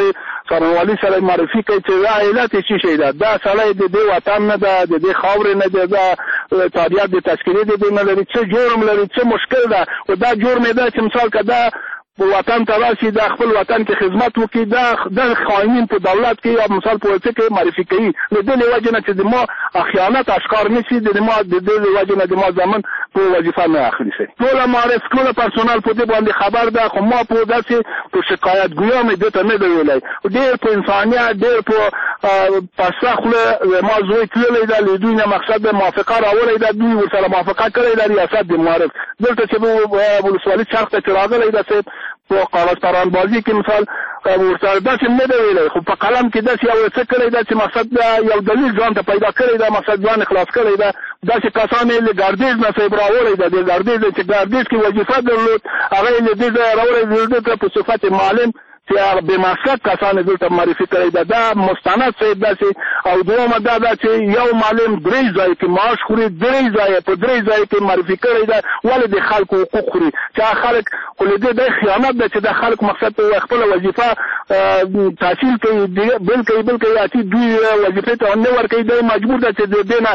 څارنوالي سره معرفي کوي چې دا علت یې څه شی ده، دا سړی د دې وطن نه ده، د دې خاورې نه ده، دا تاریخ د تشکیلي د دې نه لري، څه جرم لري، څه مشکل ده. او دا جرم یې ده چې مثال که دا وطن ته راشي، دا خپل وطن کې خدمت وکړي، دا خاینین په دولت کې یا مثال په ولایت کې معرفي کوي. له دې وجې نه چې د ما خیانت اشکار نشي، د دې وجې نه د ما زمن په وظیفه نه اخلي شي. ټول معرف ټول پرسونل په دې باندې خبر ده، خو ما په داسې په شکایت ګویا مې دې ته نه دی ویلی. ډېر په انسانیت، ډېر په پسته خوله ما زوی تللی ده، له دوی نه مقصد موافقه راوړی ده، دوی ورسره موافقه کړې ده ریاست د معرف. دلته چې ولسوالي چرخ ته چې راغلی ده صاحب په کاغذ پرانبازي کې مثال ورسره داسې نه دی ویلی، خو په قلم کې داسې یو څه کړی ده چې مقصد یو دلیل ځان ته پیدا کړی ده، مقصد ځان خلاص کړی ده. داسې کسان یې له ګردیز نه صاحب راوړی ده، د ګردیز چې ګردیز کې وظیفه درلود، هغه یې له دې ځایه راوړی ده په صفت معلم چې بې مسلک کسان یې دلته معرفي کړی ده. دا مستند صاحب داسې. او دومه دا ده چې یو معلم 3 ځای کې معاش خوري، 3 ځای په 3 ځای کې معرفي کړی ده. ولې د خلکو حقوق خوري؟ چې خلک خو له دې خیانت ده چې د خلک مقصد په خپل وظیفه تحصیل کوي، بل کوي چې دوی وظیفې ته نه ورکوي، دی مجبور ده چې د دې نه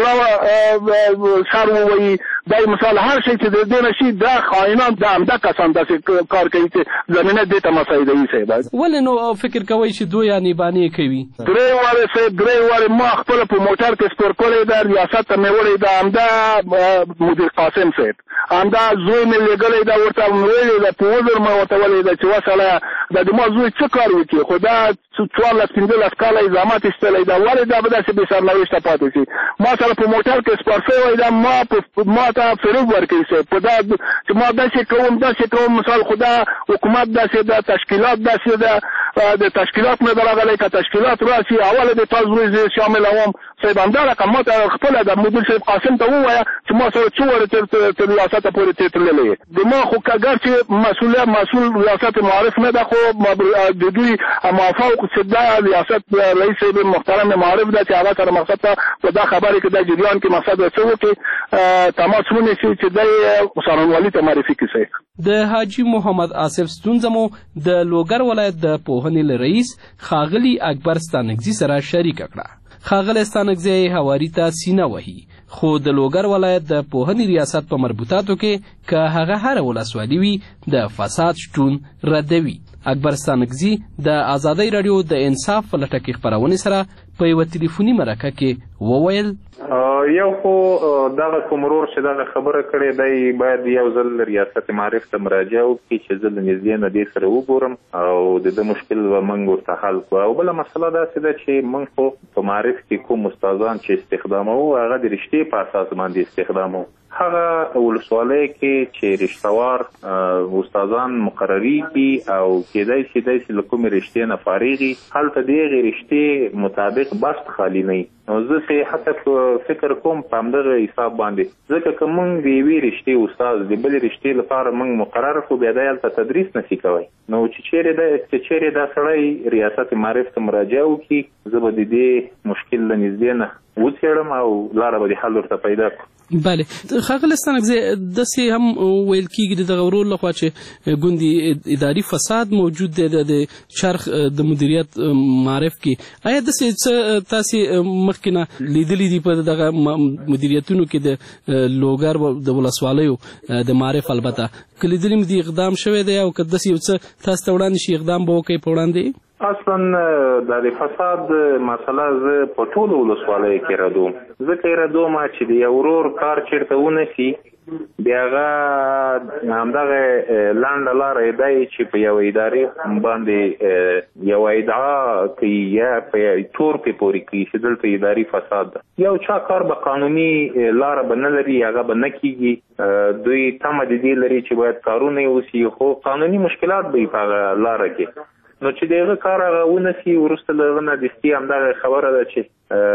غلا سر ووایي. دا مثال هر شی چې د دې نه شي، دا خاینان دا همدا کسان داسې کار کوي چې زمینه دې ته مساعده وي صاحب. ولې نو فکر کوئ چې دوی یعنې بانې کوي؟ 3 وارې صاحب، 3 وارې ما خپل په موټر کې سپور کړی ده، ریاست ته مې وړی ده. همدا مدیر قاسم صاحب، همدا زوی مې لېږلی ده، ورته مې ویلې ده، په عذر مې ورته ویلې ده چې وسړیه دا د ما زوی څه کار وکړي، خو دا 14-15 کاله اقامت ایستلی ده، ولې دا به داسې بې سرنوشته پاتې شي. ما سره په موټر کې سپور شوی ده، ما ته فریب ورکوي صاحب په دا چې ما داسې کوم مثال. خو دا حکومت داسې ده، تشکیلات داسې ده، د تشکیلات نه درغلی، که تشکیلات راشي اوله د تا زوی زه شاملوم صاحب. همدا رقم ما ته خپله د مدیر صاحب قاسم ته ووایه چې ما سره څو وړې تر ریاسته پورې تللی یې. د ما خو اګر چې مسؤول ریاست معارف نه ده، خو د دوی موافق چې دا ریاست رئیس صاحب محترم معارف ده چې هغه سره مقصد ته په دا خبرې کې د جریان کې مقصد څه وکړي، تماس ونیسي چې دی څارنوالي ته معرفي کړي. د حاجي محمد آصف ستونزه مو د لوګر ولایت د پوهنې له رئیس ښاغلي اکبر ستانکزي سره شریکه کړه. ښاغلی ستانکزي هواري ته سینه وهي، خو د لوګر ولایت د پوهنې ریاست په مربوطاتو کې که هغه هره ولسوالي وي د فساد شتون ردوي. اکبر ستانکزي د ازادۍ راډیو د انصاف په لټه کې خپرونې سره په یوه تلیفوني مرکه کې وویل یو خو دغه کوم ورور چې دغه خبره کړې دی باید یو ځل ریاست معارف ته مراجعه وکړي چې زه له نږدې نه دې سره وګورم او د ده مشکل به موږ ورته حل کړو. او بله مسله داسې ده چې موږ خو په معارف کې کوم استادان چې استخداموو هغه د رشتې په اساس باندې استخداموو. هغه ولسوالۍ کې چې رشتهوار استادان مقرریږي او کېدای شي داسې له کومې رشتې نه فارغي، هلته د هغې رشتې مطابق بست خالي نه وي. نو زه چې حتی فکر کوم په همدغه حساب باندې، ځکه که موږ د یوې رشتې استاد د بلې رشتې لپاره موږ مقرر کړو، بیا دی هلته تدریس نشي کوی. نو چې چیرې دا سړی ریاست معارف ته مراجعه وکړي، زه به د دې مشکل له نږدې نه وڅېړم او لاره به د حل ورته پیدا کړو. بله ښاغلی ستانکزي، داسې هم ویل کېږي د دغه ورور لخوا چې ګوندې اداري فساد موجود دی د چرخ د مدیریت معارف کې. آیا داسې څه تاسې مخکې نه لیدلي دي په دغه مدیریتونو کې د لوګر د ولسوالیو د معارف؟ البته که لیدلي مو دي اقدام شوی دی او که داسې یو څه تاسو ته وړاندې شي اقدام به وکړئ په وړاندې؟ اصلا د فساد مسله زه په ټولو ولسوالیو کې ردوم. ځکه یې ردوم چې د یو ورور کار چېرته ونسي، بیا هغه همدغه لنډه لاره یې دی چې په یوه ادارې باندې یوه ادعا کوي یا په تور پې پورې کوي چې دلته اداري فساد ده. یو چا کار به قانوني لاره به نه لري، هغه به نه کېږي. دوی تمه د دې لري چې باید کارونه یې وسي، خو قانوني مشکلات به وي په هغه لاره کې. نو چې د هغه کار هغه ونسي، وروسته له هغه نه دستي همدغه خبره ده چې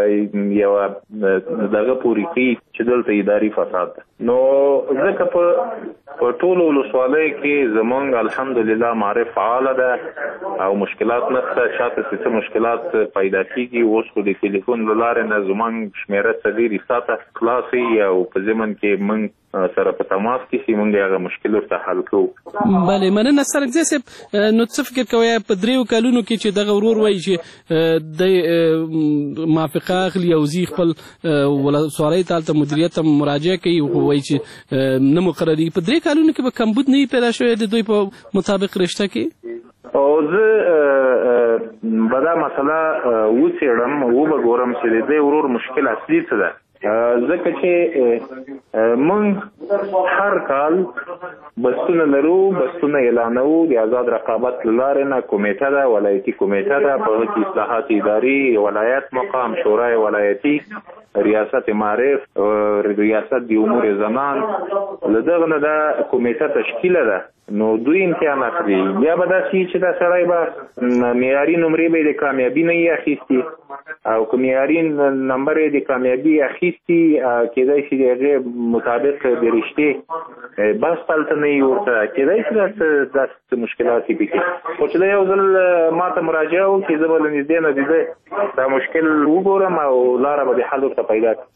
یوه دغه پورې کوي چې دلته اداري فساد ده. نو ځکه په ټولو ولسوالیو کې زمونږ الحمدلله معارف فعاله ده او مشکلات نشته. چاته چې څه مشکلات پیدا کېږي، اوس خو د تلیفون له لارې نه زمونږ شمېره 4 ساعته خلاص وي او په ضمن کې موږ سره په تماس کې سي موږ هغه مشکل ورته حل کوو. بله مننه سرکزی صاحب. نو څه فکر کوئ په 3 کلونو کې چې دغه ورور وایي چې د موافقه اخلي او زی خپل ولسوالۍ ته هلته مدیریت ته مراجعه کوي وایي چې نه مقرري په 3 کلونو کې به کمبود نه وي پیدا شوی د دوی په مطابق رشته کې؟ او زه به دا مسله وڅېړم وبه ګورم چې د دې ورور مشکل اصلي څه ده. ځکه چې موږ هر کال بستونه لرو، بستونه اعلانوو د آزاد رقابت له لارې نه. کمیټه ده، ولایتي کمیټه ده، په هغه کې اصلاحات اداري، ولایت مقام، شورای ولایتي، ریاست معارف، ریاست د امور زمان، له دغه نه دا کمیټه تشکیله ده. نو دوی امتحان اخلي. بیا به داسې چې دا سړی به معیاري نمرې به یې د کامیابي نه یې اخیستي او که معیاري نمبر یې د کامیابي اخیستي کېدای شي د هغې مطابق د رشتې بس هلته نه یې ورته کېدای شي داسې مشکلات یې پکې. خو چې دا یو ځل ما ته مراجعه وکړي زه به له نږدې نه د ده دا مشکل وګورم او لاره به د حل ورته پیدا کړم.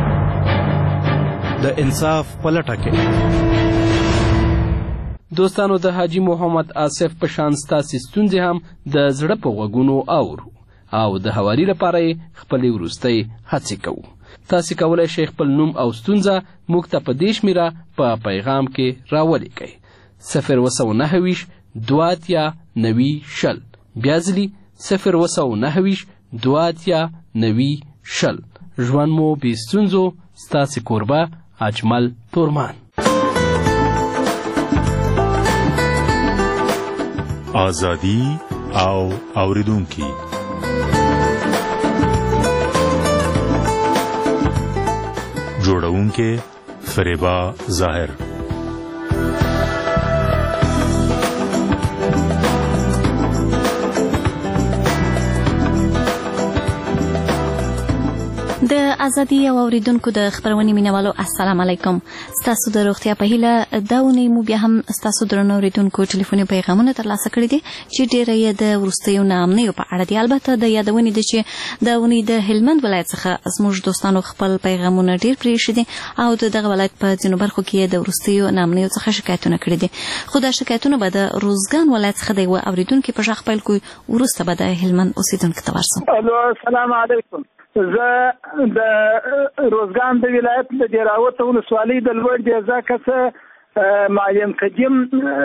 د انصاف په لټه کې دوستانو د حاجي محمد آصف په شان ستاسې ستونزې هم د زړه په غوږونو اورو او د هواري لپاره یې خپلې وروستۍ هڅې کوو. تاسې کولی شئ خپل نوم او ستونزه موږ ته په دې شمېره په پیغام کې راولیکئ 029 290 بیا ځلي 029 290. ژوند مو بې ستونزو. ستاسې کوربه اجمل تورمان. آزادی او اوریدونکي جوړونکي فریبا ظاهر. د ازادي او اوریدونکو د خبرونې مینوالو السلام علیکم. ستاسو د روغتیا په هیله دا اونۍ مو بیا هم ستاسو درنو اوریدونکو ټلیفوني پیغامونه ترلاسه کړي دي چې ډېره یې د وروستیو ناامنیو په اړه دي. البته د یادونې ده چې د اونۍ د هلمند ولایت څخه زموږ دوستانو خپل پیغامونه ډېر پرېښي دي او د دغه ولایت په ځینو برخو کې د وروستیو ناامنیو څخه شکایتونه کړي دي. خو دا شکایتونه به د روزګان ولایت څخه د یوه اوریدونکي په غږ پیل کوي، وروسته به د هلمند اوسیدونکو ته ورسو. السلام علیکم. زه د روزګان د ولایت د دیراوت ولسوالۍ د لوړ دیزا کسه معلم قدیم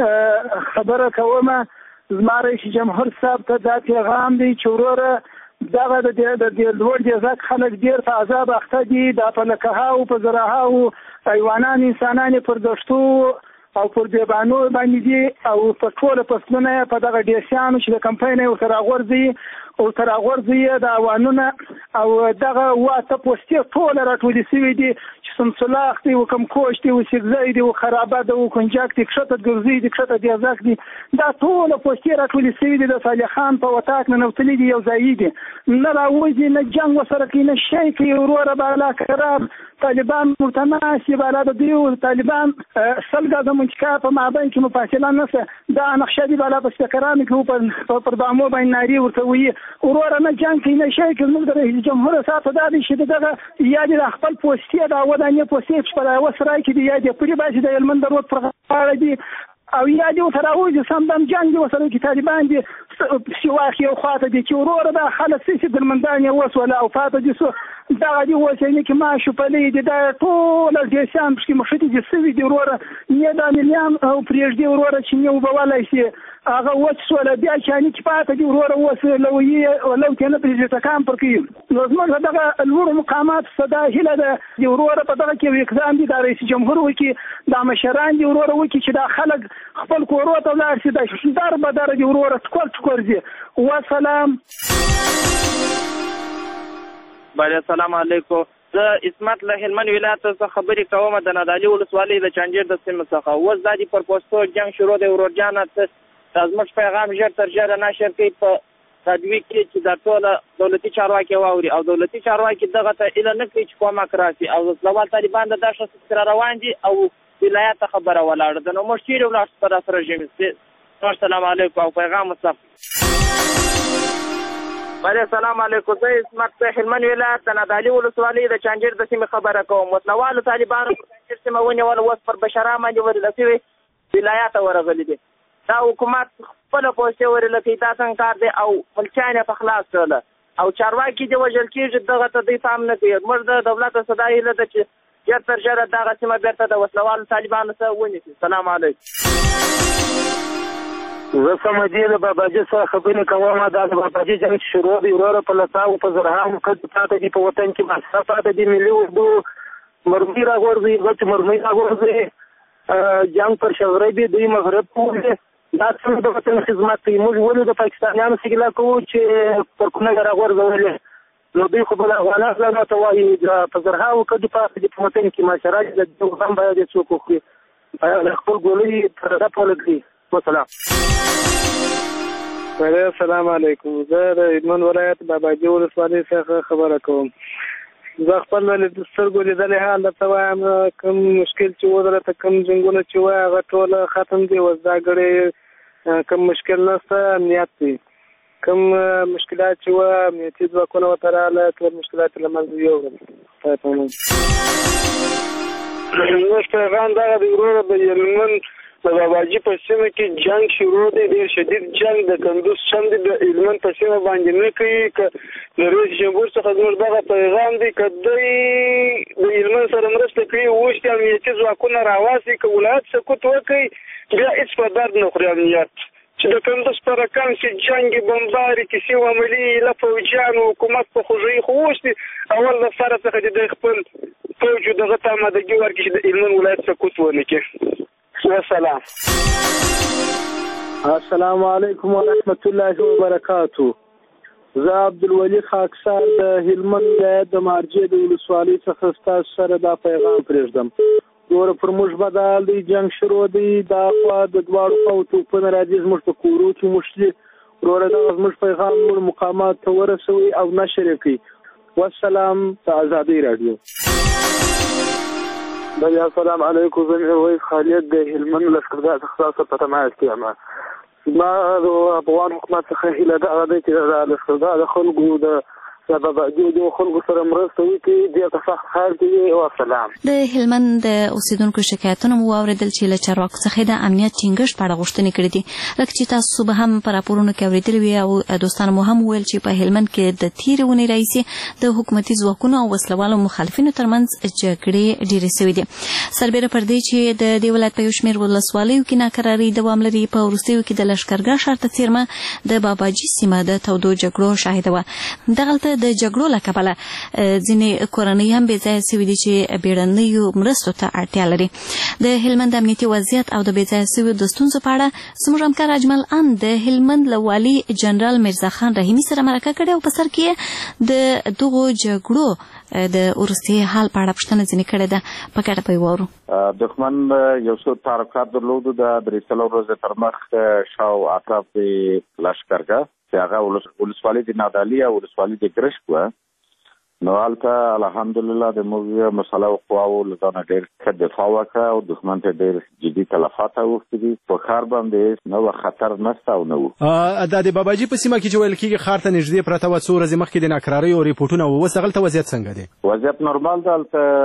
خبره کوم. زما رئیس جمهور صاحب ته دا پیغام دی چې وروره دغه د لوړ دیزا خلک ډېر په عذاب اخته دي. دا په لکهاو په زراهاو حیوانان انسانان پر دشتو او پر دیبانو باندې دي او په ټوله فصلونه په دغه ډیسیانو چې د کمپاین ورته راغورځي او تر راغورځي د اوانونه او دغه واته پوستې ټوله راټولې شوي دي چې سمسلاخ دي او کم کوش دي او سیګزی دي او خرابه ده او کنجاک دي کښته ګرځي دي کښته دیازاک دي. دا ټوله پوستې راټولې شوي دي د صالح خان په وطاق نه نوتلي دي یو ځایي دي. نه راوځي نه جنګ ورسره کوي نه شی کوي. وروره بالا کراب طالبان مرتناسي بالا د دیو طالبان سلګه د منچکا په مابین کې مفاصله نسه دا نقشه دی بالا په سپیکرانو کې پر بامو باندې ناری ورته وي. وروره نه جنګ کوي نه شی کوي. موږ د رئیس جمهور صاحب دا دی چې دغه یادې د خپل پوستې دا ودانې پوستې چې په وسرای کې دی یادې پرې باسي د هلمند روډ پر غاړه دي او یادې ورته راوځي سمدم جنګ دي ورسره کې طالبان دي سواخ یو خواته دي چې وروره دا خلک سیسي درمندان یې وسوله او فاته دي دغه دي اوسېنې کې ماشو پلې دي دا ټوله ډیسیان پکې مخښتې دي سوي دي وروره نه دا ملیان او پرېږدي وروره چې نه وبولی شي هغه وچ سوله بیا چانې کې پاته دي وروره اوس لویې لو کې نه پرېزیتکان پر کوي. نو زموږ دغه لوړو مقامات صدا هیله ده د وروره په دغه کې یو اقدام دي دا رئیس جمهور وکړي دا مشران دي وروره وکړي چې دا خلک خپل کورو ته ولاړ شي دا در بدره دي وروره ټکور ټکور دي. وسلام. بله السلام علیکم. زه اسمت له هلمند ولایت څخه خبرې کوم د نادعلي ولسوالۍ د چنجیر د سیمې څخه. اوس دا دي پر پوسټو جنګ شروع دی ورورجانه دا زموږ پیغام ژر تر ژره نشر کوي په تدویق کې چې دا ټوله دولتي چارواکي واوري او دولتي چارواکي دغه ته هیله نه کوي چې کومک راسي او زلوال طالبان د دا شخص سره روان دي او ولایت ته خبره ولاړه ده. نو موږ چیرې ولاړ سره سره ژمې السلام علیکم او پیغام مصطفی. بله سلام علیکم. زه عصمت هلمند ولایت د نادعلي ولسوالۍ د چانجیر د سیمې خبره کوم. وسلوالو طالبانو چانجیر سیمه ونیوله، اوس پر بشرا باندې ورله سوي ولایت ته ورغلي دي. دا حکومت خپله پوستې ورله کوي، دا څنګه کار دی؟ او ملچیان یې په خلاص کړله او چارواکي دې وژل کېږي، دغه ته دوی پام نه کوي. موږ د دولت صدا هیله ده چې ژر تر ژره دغه سیمه بېرته د وسلوالو طالبانو څخه ونیسي. سلام علیکم. زه سمدي د باباجي سره خبرې کوم. دا د باباجي جنګ شروع دی، وروره په لساو په زرهاو کډې پاته دي، په وطن کې مصرف پاته دي، ملي اردو مرمۍ راغورځي، غټ مرمۍ راغورځي، جنګ پر شغرۍ دي، دوی مغرب پورې. دا څنګه د وطن خدمت کوي؟ موږ ولې د پاکستانیانو څخه ګیله کوو چې پر کومه راغورځولې؟ نو دوی خو به د افغانانو لا ته وایي په زرهاو کډې پاته دي، په وطن کې معاشره د دې هم باید څوک وکړي، باید خپل ګولۍ پر راپورل کړي. والسلام. السلام علیکم. زه د هلمند ولایت باباجي ولسوالۍ څخه خبره کوم. زه خپل د سترګو لیدلې حال درته وایم، کوم مشکل چې و درته کوم جنګونه چې وه هغه ټوله ختم دي، اوس دا ګړی کوم مشکل نشته، امنیت دی. کوم مشکلات چې وه امنیتي ځواکونه ورته راغله، ټول مشکلات یې له منځه یوړل. خدای پامان. زموږ پیغام دغه دی وروره، د هلمند د باباجي په سیمه کې جنګ شروع دی، ډېر شدید جنګ د کندوز چم دی، د هلمند په سیمه باندې نه کوي. که د رئیس جمهور څخه زموږ دغه پیغام دی، که دوی د هلمند سره مرسته کوي، اوس د امنیتي ځواکونه راواسي، که ولایت سقوط وکړي، بیا هېڅ په درد نه خوري امنیت. چې د کندوز په رقم چې جنګ بمباري کیسې وعملي له پوځیانو حکومت په خوږوي، خو اوس دي اول له سره څخه چې دوی خپل پوځ دغه ته آمادګي ورکړي چې د هلمند ولایت سقوط ونه کړي. السلام. السلام علیکم ورحمت الله وبرکاتو. زه عبدالولي خاکسار د هلمند ولایت د مارجې د ولسوالۍ څخه ستاسو سره دا پیغام پرېږدم. ګوره پر موږ بدل دی، جنګ شروع دی، دا خوا د دواړو خواو توپونه راځي، زموږ په کورو کې موږ وروره دغه زموږ پیغام نور مقامات ته ورسوي او نشر یې کړي. والسلام. د ازادۍ راډیو. بله السلام علیکم. زه میرویس خالد د هلمند لښکرګاه څخه تاسو په تماس کې یم. ما د افغان حکومت څخه هیله دغه دی چې د لښکرګاه د خلکو د باباجي د خلکو سره مرسته وکړي، ډېر په سخت حال کې وي. والسلام. د هلمند د اوسیدونکو شکایتونه مو واورېدل چې له چارواکو څخه د امنیت ټینګښت په اړه غوښتنې کړې دي. لکه چې تاسو به هم په راپورونو کې اورېدلي وي او دوستانو مو هم وویل چې په هلمند کې د تېرې اونۍ راهیسې د حکومتي ځواکونو او وسلوالو مخالفینو ترمنځ جګړې ډېرې سوي دي. سربېره پر دې چې د دې ولایت په یو شمېر ولسوالیو کې ناکراري دوام لري، په وروستیو کې د لښکرګاه ښار ته څیرمه د باباجي سیمه د تودو جګړو شاهده وه. دغلته د جګړو له کبله ځینې کورنۍ هم بې ځایه سوي دي چې بیړنیو مرستو ته اړتیا لري. د هلمند امنیتي وضعیت او د بې ځایه سویو د ستونزو په اړه زموږ همکار اجمل ان د هلمند له والي جنرال میرزا خان رحیمي سره مرکه کړې او په سر کې د دغو جګړو د وروستي حال په اړه پوښتنه ځینې کړې ده. په ګډه به یې واورو. دښمن یو څو تحرکات درلودو د درې څلور ورځې تر مخ شاو اطراف د لښکرګاه چې هغه ولسوالۍ د نادعلي او ولسوالۍ د ګرشک وه. نو هلته الحمدلله د موږ مسلحو قواو له ځانه ډېر ښه دفاع وکړه او دښمن ته ډېر جدي تلفات اوښتي دي. په ښار باندې نه خطر نشته او نه و. دا د باباجي په سیمه کې چې ویل کېږي ښار ته نږدې پرته وه، څو ورځې مخکې د ناکراریو ریپورټونه وه، اوس هغلته وضعیت څنګه دی؟ وضعیت نورمال دی.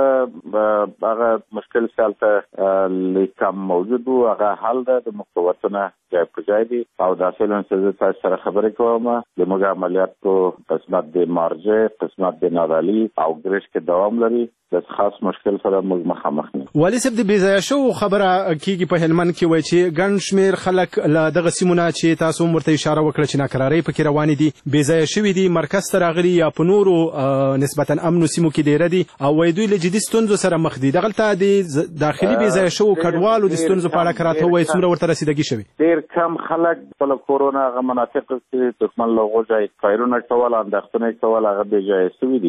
هلته هغه مشکل چې هلته لږ کم موجود و هغه حل ده. د مقاومتونه ځای په ځای دي او داسې لن چې زه تاسو سره خبرې کوم، د موږ عملیاتو قسمت د مارجې، قسمت د نادعلي او ګرشک کې دوام لري. د خاص مشکل سره موږ مخامخ نه. والي صاحب د بې ځایه شوو خبره کېږي په هلمند کې، وایي چې ګڼ شمېر خلک له دغه سیمو نه چې تاسو هم ورته اشاره وکړه چې ناکرارۍ پکې روانې دي، بې ځایه شوي دي، مرکز ته راغلي یا په نورو نسبتا امنو سیمو کې ډېره دي او وایي دوی له جدي ستونزو سره مخ دي. دغلته د داخلي بې ځایه شوو کډوالو د ستونزو په اړه که راته ووایي څومره ورته رسیدګي شوې؟ ډېر کم خلک خپله کورونه هغه مناطقو کې دښمن له هغو ځای فایرونه کول، اندېښنې کول، هغه بې ځایه شوي دي.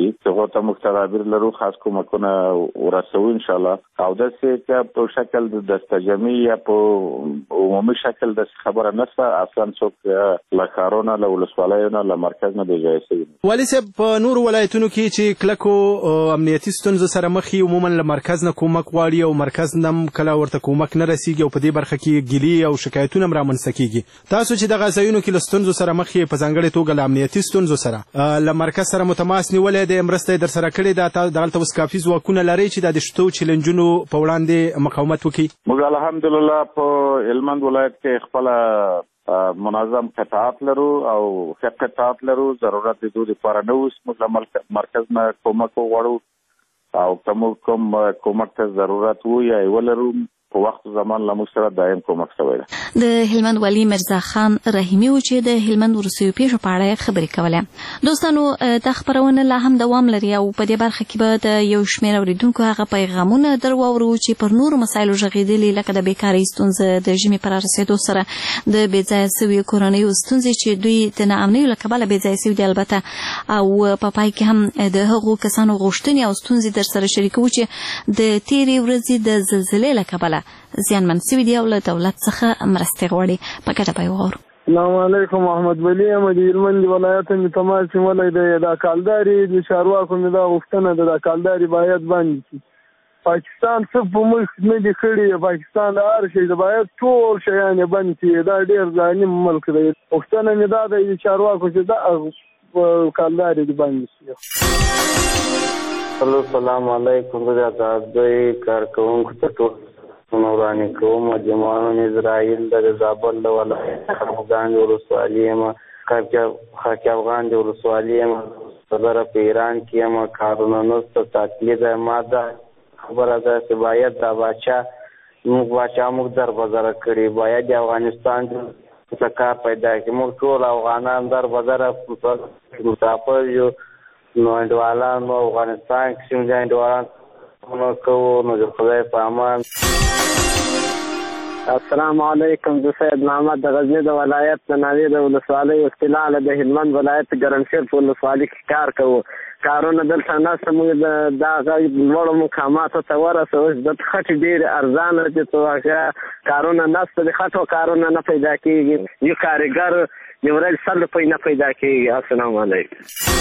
چې هغه ته موږ تدابیر لرو، خاص کومکونه ورسوو ان شاء الله. او داسې که په شکل د دستجمعي یا په عمومي شکل د خبره نشته، اصلا څوک له ښارونو له ولسوالیو نه له مرکز نه بې ځایه شوي. والي صاحب، په نورو ولایتونو کې چې کلکو امنیتي ستونزو سره مخ یي، عموما له مرکز نه کومک غواړي او مرکز نه هم کله ورته کومک نه رسیږي او په دې برخه کې ګیلې او شکایتونه هم رامنځته کیږي. تاسو چې دغه ځایونو کې له ستونزو سره مخ یې، په ځانګړې توګه له امنیتي ستونزو سره له مرکز سره متماس نیولې ده، مرسته یې درسره کړې ده، دغلته اوس کافي ځواکونه لرئ چې د شتو چیلنجونو په وړاندې مقاومت وکړي؟ موږ الحمدلله په هلمند ولایت کې خپله منظم قطاعات لرو او ښه قطاعات لرو. ضرورت د دوی لپاره نه اوس موږ له مرکز نه کومک وغواړو او که موږ کوم کومک ته ضرورت وو یا یې ولرو په وخت زمان له موږ سره دایم کومک شوی ده. د هلمند والي مرزا خان رحیمي و چې د هلمند وروستیو پیښو په اړه خبرې کولې. دوستانو، دا خبرونه لا هم دوام لري او په دې برخه کې به د یو شمېر اورېدونکو هغه پیغامونه در واورو چې پر نورو مسایلو غږېدلي، لکه د بیکارۍ ستونزه، د ژمي پر رسېدو سره د بې ځایه سویو کورنیو ستونزې چې دوی د ناامنیو له کبله بې ځایه سوي دي البته، او په پای کې هم د هغو کسانو غوښتنې او ستونزې در سره شریکوو چې د تېرې ورځې د زلزلې له کبله زیانمن سوي دي او له دولت څخه مرستې غواړي. په ګډه به یې واورو. السلام علیکم. محمد ولی یم د هلمند ولایت مې تماس نیولی دی. دا کالداري د چارواکو مې دا غوښتنه ده، دا کالداري باید بند شي. پاکستان څه په ملک نه دي کړي، پاکستان د هر شي باید ټول شیان یې بند کړي. دا ډېر ظالم ملک دی. غوښتنه مې دا ده د چارواکو چې دا کالداري دې بند شي. السلام علیکم. د آزادۍ کارکوونکو ته ټول نورانی کوم جمعان اسرائیل د زابل ولایت افغان ولسوالۍ یم، خاک افغان ولسوالۍ یم، صدر په ایران کې یم. کارونه نشته، تعطیلي ده. ما دا خبره ده چې باید دا باچا موږ در بزره کړي، باید د افغانستان څخه کار پیدا کړي. موږ ټول افغانان در بزره مسافر یو، نو انډوالان نو افغانستان کې څنګه انډوالان کوو، نو د خدای په امان. السلام علیکم. زه سید محمد د غزني د ولایت د ناوې د ولسوالۍ اصطلاح د هلمند ولایت ګرمسیر په ولسوالۍ کې کار کوو. کارونه دلته نشته. موږ د دغه لوړو مقاماتو ته ورسو. اوس د خټې ډېرې ارزانه دي، په واقع کارونه نشته. د خټو کارونه نه پیدا کېږي. یو کارګر یو ورځ 100 روپۍ نه پیدا کېږي. السلام علیکم.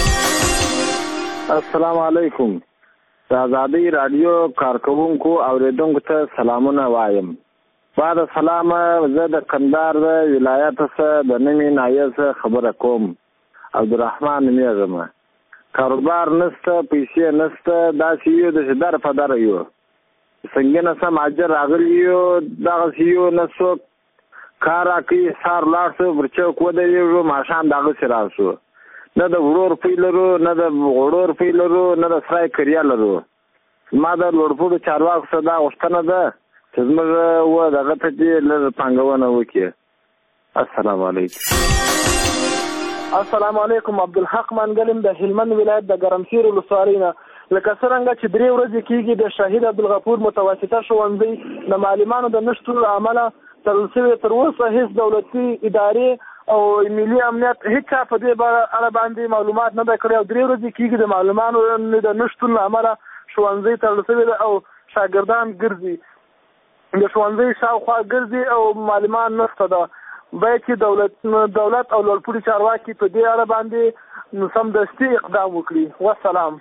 السلام علیکم. د آزادۍ راډیو کارکوونکو اورېدونکو ته سلامونه وایم. بعد سلامه، زه د کندهار د ولایت څخه د نوې ناحیې څخه خبره کوم. عبدالرحمن نومیږم. کاروبار نشته، پیسې نشته، داسې یو د در په در یو څنګه سم اجر راغلی یو، دغسې یو نه څوک کار راکوي. سهار لاړ شو، پر چوک ودرېږو، ماښام دغسې راشو. نه د ورور پی لرو، نه د غړور پی لرو، نه د سرای کریا لرو. ما د لوړپوړو چارواکو څخه دا غوښتنه ده چې زموږ دغه ته چې لږ پانګونه وکړي. السلام علیکم. السلام علیکم. عبدالحق منګلم د هلمند ولایت د ګرمسیر ولسوالۍ نه. لکه څرنګه چې 3 ورځې کېږي د شهید عبدالغفور متوسطه ښوونځي د معلمانو د نشتون له امله تړل شوی، تر اوسه هیڅ دولتي ادارې او ملي امنیت هیڅ چا په دې اړه باندې معلومات نه ده کړی. او 3 ورځې کېږي د معلمانو د نشتون له امله ښوونځي تړل شوی ده او شاګردان ګرځي د ښوونځي شاوخوا ګرځي او معلمان نشته ده. باید چې دولت او لوړپوړي چارواکي په دې اړه باندې سمدستي اقدام وکړي. والسلام.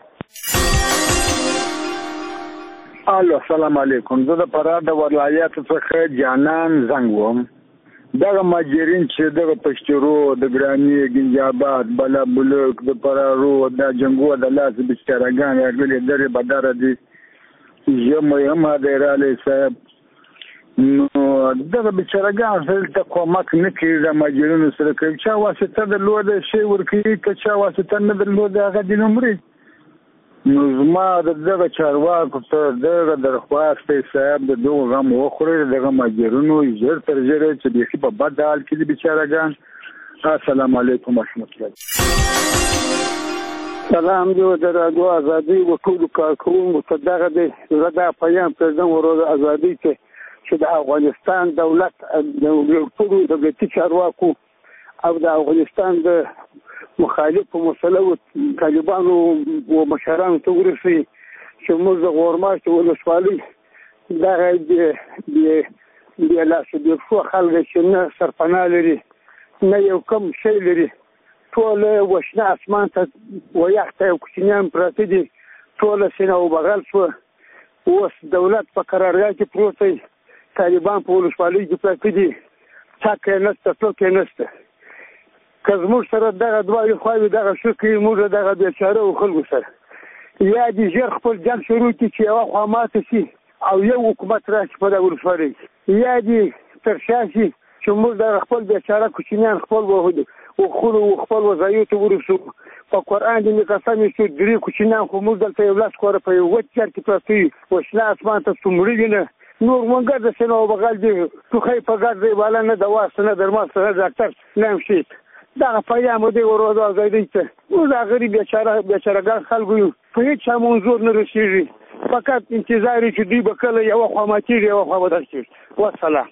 السلام علیکم. زه د فراه د ولایت څخه جانان زنګ وم. دغه مهاجرین چې دغه پشترو د ګراني ګنجاباد بلا بلوک د فرارو د جنګو د لاس بچارهګان راغلي درې بداره دي. ژمی هم دی رالی صاحب. نو دغه بچارهګان دلته کومک نه کوي، د مهاجرینو سره کوي. چا واسطه درلوده شی ورکوي، که چا واسطه نه درلوده هغه دې نه مري. نو زما د دغه چارواکو ته دغه درخواست دی صاحب، د دغو غم وخورئ، دغه مهاجرینو ژر تر ژره چې بیخي په بد حال کې دي بچارهګان. السلام علیکم ورحمت الله. سلام دی د راډیو ازادي و ټولو کارکوونکو ته دغه دی. زه دا پیام پرېږدم ورور ازادي چې د افغانستان دولت د ټولو دولتي چارواکو او د افغانستان د مخالف په مسله طالبانو و مشرانو ته ورسي چې موږ د غورماشت ولسوالۍ دغه د لاسو د ښو خلک چې نه سرپناه لري نه یو کم شی لري ټول وشنه اسمان ته ویښ ته یو کوچنیان پراته دي ټوله سینه وبغل شوه اوس دولت په قرارګاه کې پروت دی طالبان په ولسوالۍ کې پراته دي څک یې نشته څوک یې نشته که زموږ سره دغه دواړې خواوې دغه ښه کوي موږ دغه بېچاره و خلکو سره یا دې ژر خپل جنګ شروع کړي چې یوه خوا ماته شي او یو حکومت راشي په دغه ولسوالۍ یا دې تر شا شي چې موږ دغه خپل بېچاره کوچنیان خپل وخلو خپل وظایفو ته ورسو په قرآن دې مې قسم ایښی 3 کوچنیان خو موږ دلته 11 کوره په یو وچ ځای کې پراته وي وشنه اسمان ته څومره دي نه نور منګر د سینه وبغل دي ټوخی په ګرد دی بالا نه دوا نه درمل سره ډاکټر نه هم شي دغه پیام دې ورو ځای ته موږ د غریب بیچارهګان خلکو یو په هېڅ چا منظور نه رسېږي فقط انتظار یې چې دوی به کله یوه خوا ماتېږي یوه خوا بدل کېږي والسلام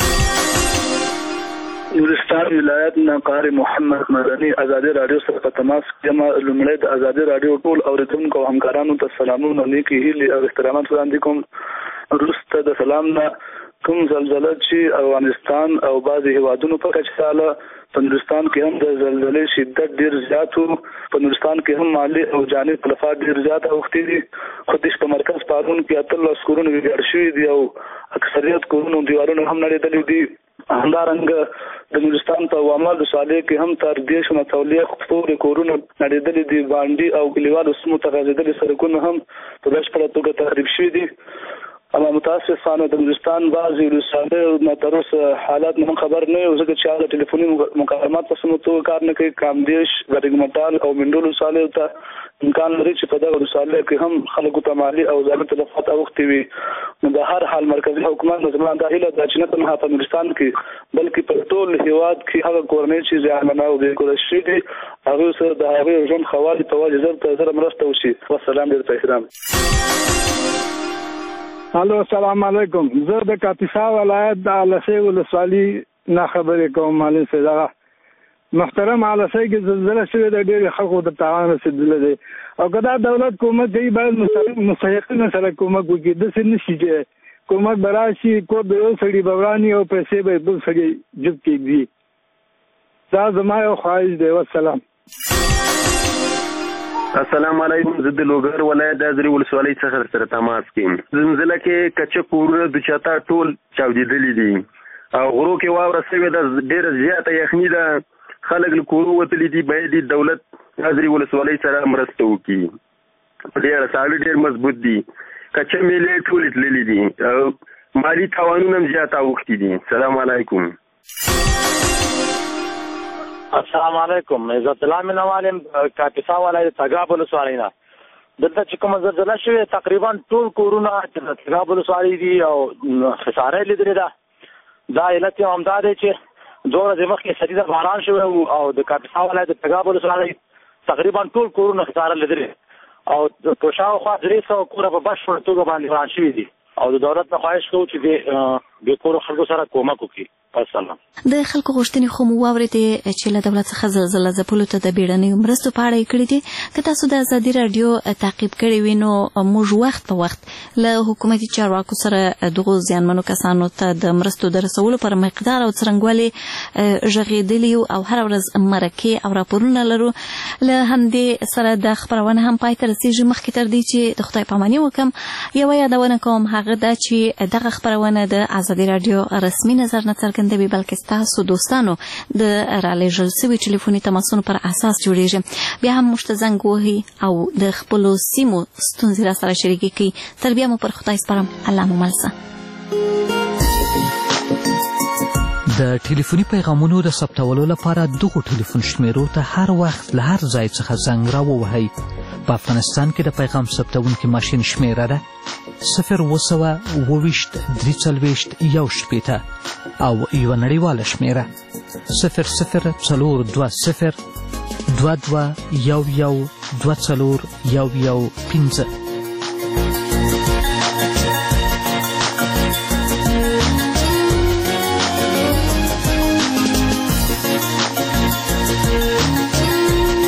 نورستان ولایت نه قاری محمد مدني ازادي رادیو سره په تماس کې ما لومړی د ازادي رادیو ټول اوریدونکو او همکارانو ته سلامونه نیکې هیلې او احترامات وړاندې کوم وروسته د سلام نه کوم زلزله چې افغانستان او بعضې هیوادونو په کچه تاله په نورستان کې هم د زلزلې شدت ډېر زیات و په نورستان کې هم مالي او جاني تلفات ډېر زیات اوښتي دي خو دېش په مرکز پارون کې 18 کورونه ویجاړ شوي دي او اکثریت کورونو دیوالونه هم نړېدلي دي همدارنګه د نورستان په واما ولسوالۍ کې هم تر 10 نه تولیه پورې کورونه نړېدلي دي بانډي او کلیوالو سیمو ته غځېدلي سړکونه هم په بشپړه توګه تخریب شوي دي اما متاسفانه د نورستان بعضې ولسوالیو نه تر اوسه حالات نه خبر نه یو ځکه چې هغه ټلیفوني مکالمات په سمه توګه کار نه کوي کامدېش ګرګمټال او منډول ولسوالیو ته امکان لري چې په دغه ولسوالیو کې هم خلکو ته مالي او ځاني تلفات اوښتي وي نو د هر حال مرکزي حکومت نه زما دا هیله ده چې نه تنها په نورستان کې بلکې په ټول هېواد کې هغه کورنۍ چې زیانمنه او بېکوره شوي دي هغوی سره د هغوی ژوند ښه والي په وجه زر تر زره مرسته وشي والسلام ډېر په احترام الو السلام علیکم زه د کاپیسا ولایت د علسۍ ولسوالۍ نه خبرې کوم معلم صاحب دغه محترم علسۍ کې زلزله شوې ده ډېرې خلکو ته تاوان رسېدلی دی او که دا دولت کومک کوي باید مستحقینو سره کومک وکړي داسې نه شي چې کومک به راشي کور د یو سړي به وراني او پیسې به بل سړي جب کېږدي دا زما یو خواهش دی والسلام السلام علیکم زه د لوګر ولایت د ازرې ولسوالۍ څخه سره تماس کوم زلزله کې کچه کورونه د چاته ټول چاودېدلي دي او غرو کې واوره سوې ده ډېره زیاته یخني ده خلک له کورو وتلي دي باید دولت ازرې ولسوالۍ سره مرسته وکړي ډېر ساړه ډېر مضبوط دي کچه میلې ټولې تللي دي او مالي تاوانونه هم زیات اوښتي دي سلام علیکم السلام علیکم عزت الله مینوالم کاپیسا ولایت تګاب ولسوالۍ نه دلته چې کومه زلزله شوې تقریبا ټول کورونه چې تګاب ولسوالۍ دي او خساره یې لیدلې ده دا علت یې همدا دی چې 2 ورځې مخکې شدیده باران شوی او د کاپیسا ولایت تګاب ولسوالۍ تقریبا ټول کورونه خساره لیدلې او په شاوخوا 300 کوره په بشپړه توګه باندې وران شوي دي او د دولت نه خواهش کوو چې د بېکورو خلکو سره کومک وکړي السلام د خلکو غوښتنې خو مو واورېدې چې له دولت څخه زلزله ځپلو ته د بیړنیو مرستو په اړه یې کړي دي که تاسو د ازادي راډیو تعقیب کړی وي نو موږ وخت په وخت له حکومتي چارواکو سره دغو زیانمنو کسانو ته د مرستو د رسولو پر مقدار او څرنګوالي غږېدلي یو او هره ورځ مرکې او راپورونه لرو له همدې سره د خپرونه هم پای ته رسېږي مخکې تر دې چې د خدای پاماني وکړم یوه یادونه کوم هغه ده چې دغه خپرونه د ازادي راډیو رسمي نظر نه څرګندوي بلکې ستاسو دوستانو د رالیږل سوي ټلیفوني تماسونو پر اساس جوړیږي بیا هم موږ ته زنګ وهي او د خپلو سیمو ستونزې راسره شریکې کړي تر بیا مو پر خدای سپارم الله مو مل شه د ټلیفوني پیغامونو د ثبتولو لپاره دغو ټلیفون شمیرو ته هر وخت له هر ځای څخه زنګ راووهئ په افغانستان کې د پیغام ثبتونکي ماشین شمیره ده 020 23 1 او یوه نړیواله شمیره 0040 22 11 24 15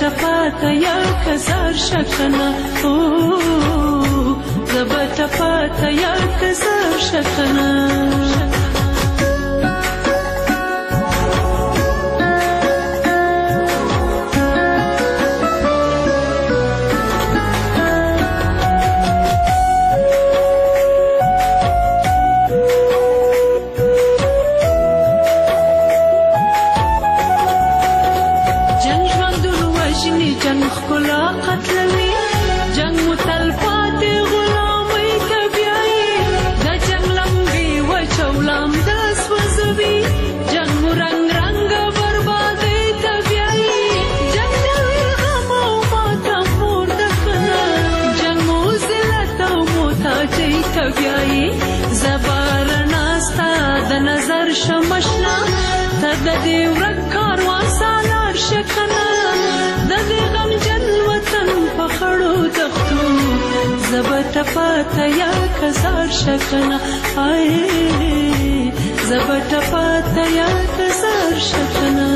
ټپاته یا کزار شکنه زبا ټپاته یا کزار شکنه شمشنا د دې ورک کاروان سالار شکنه د دې غمجن وطن په خړو دښتو زبا ټپاته یا کزار شکنه زبا ټپاته یا کزار شکنه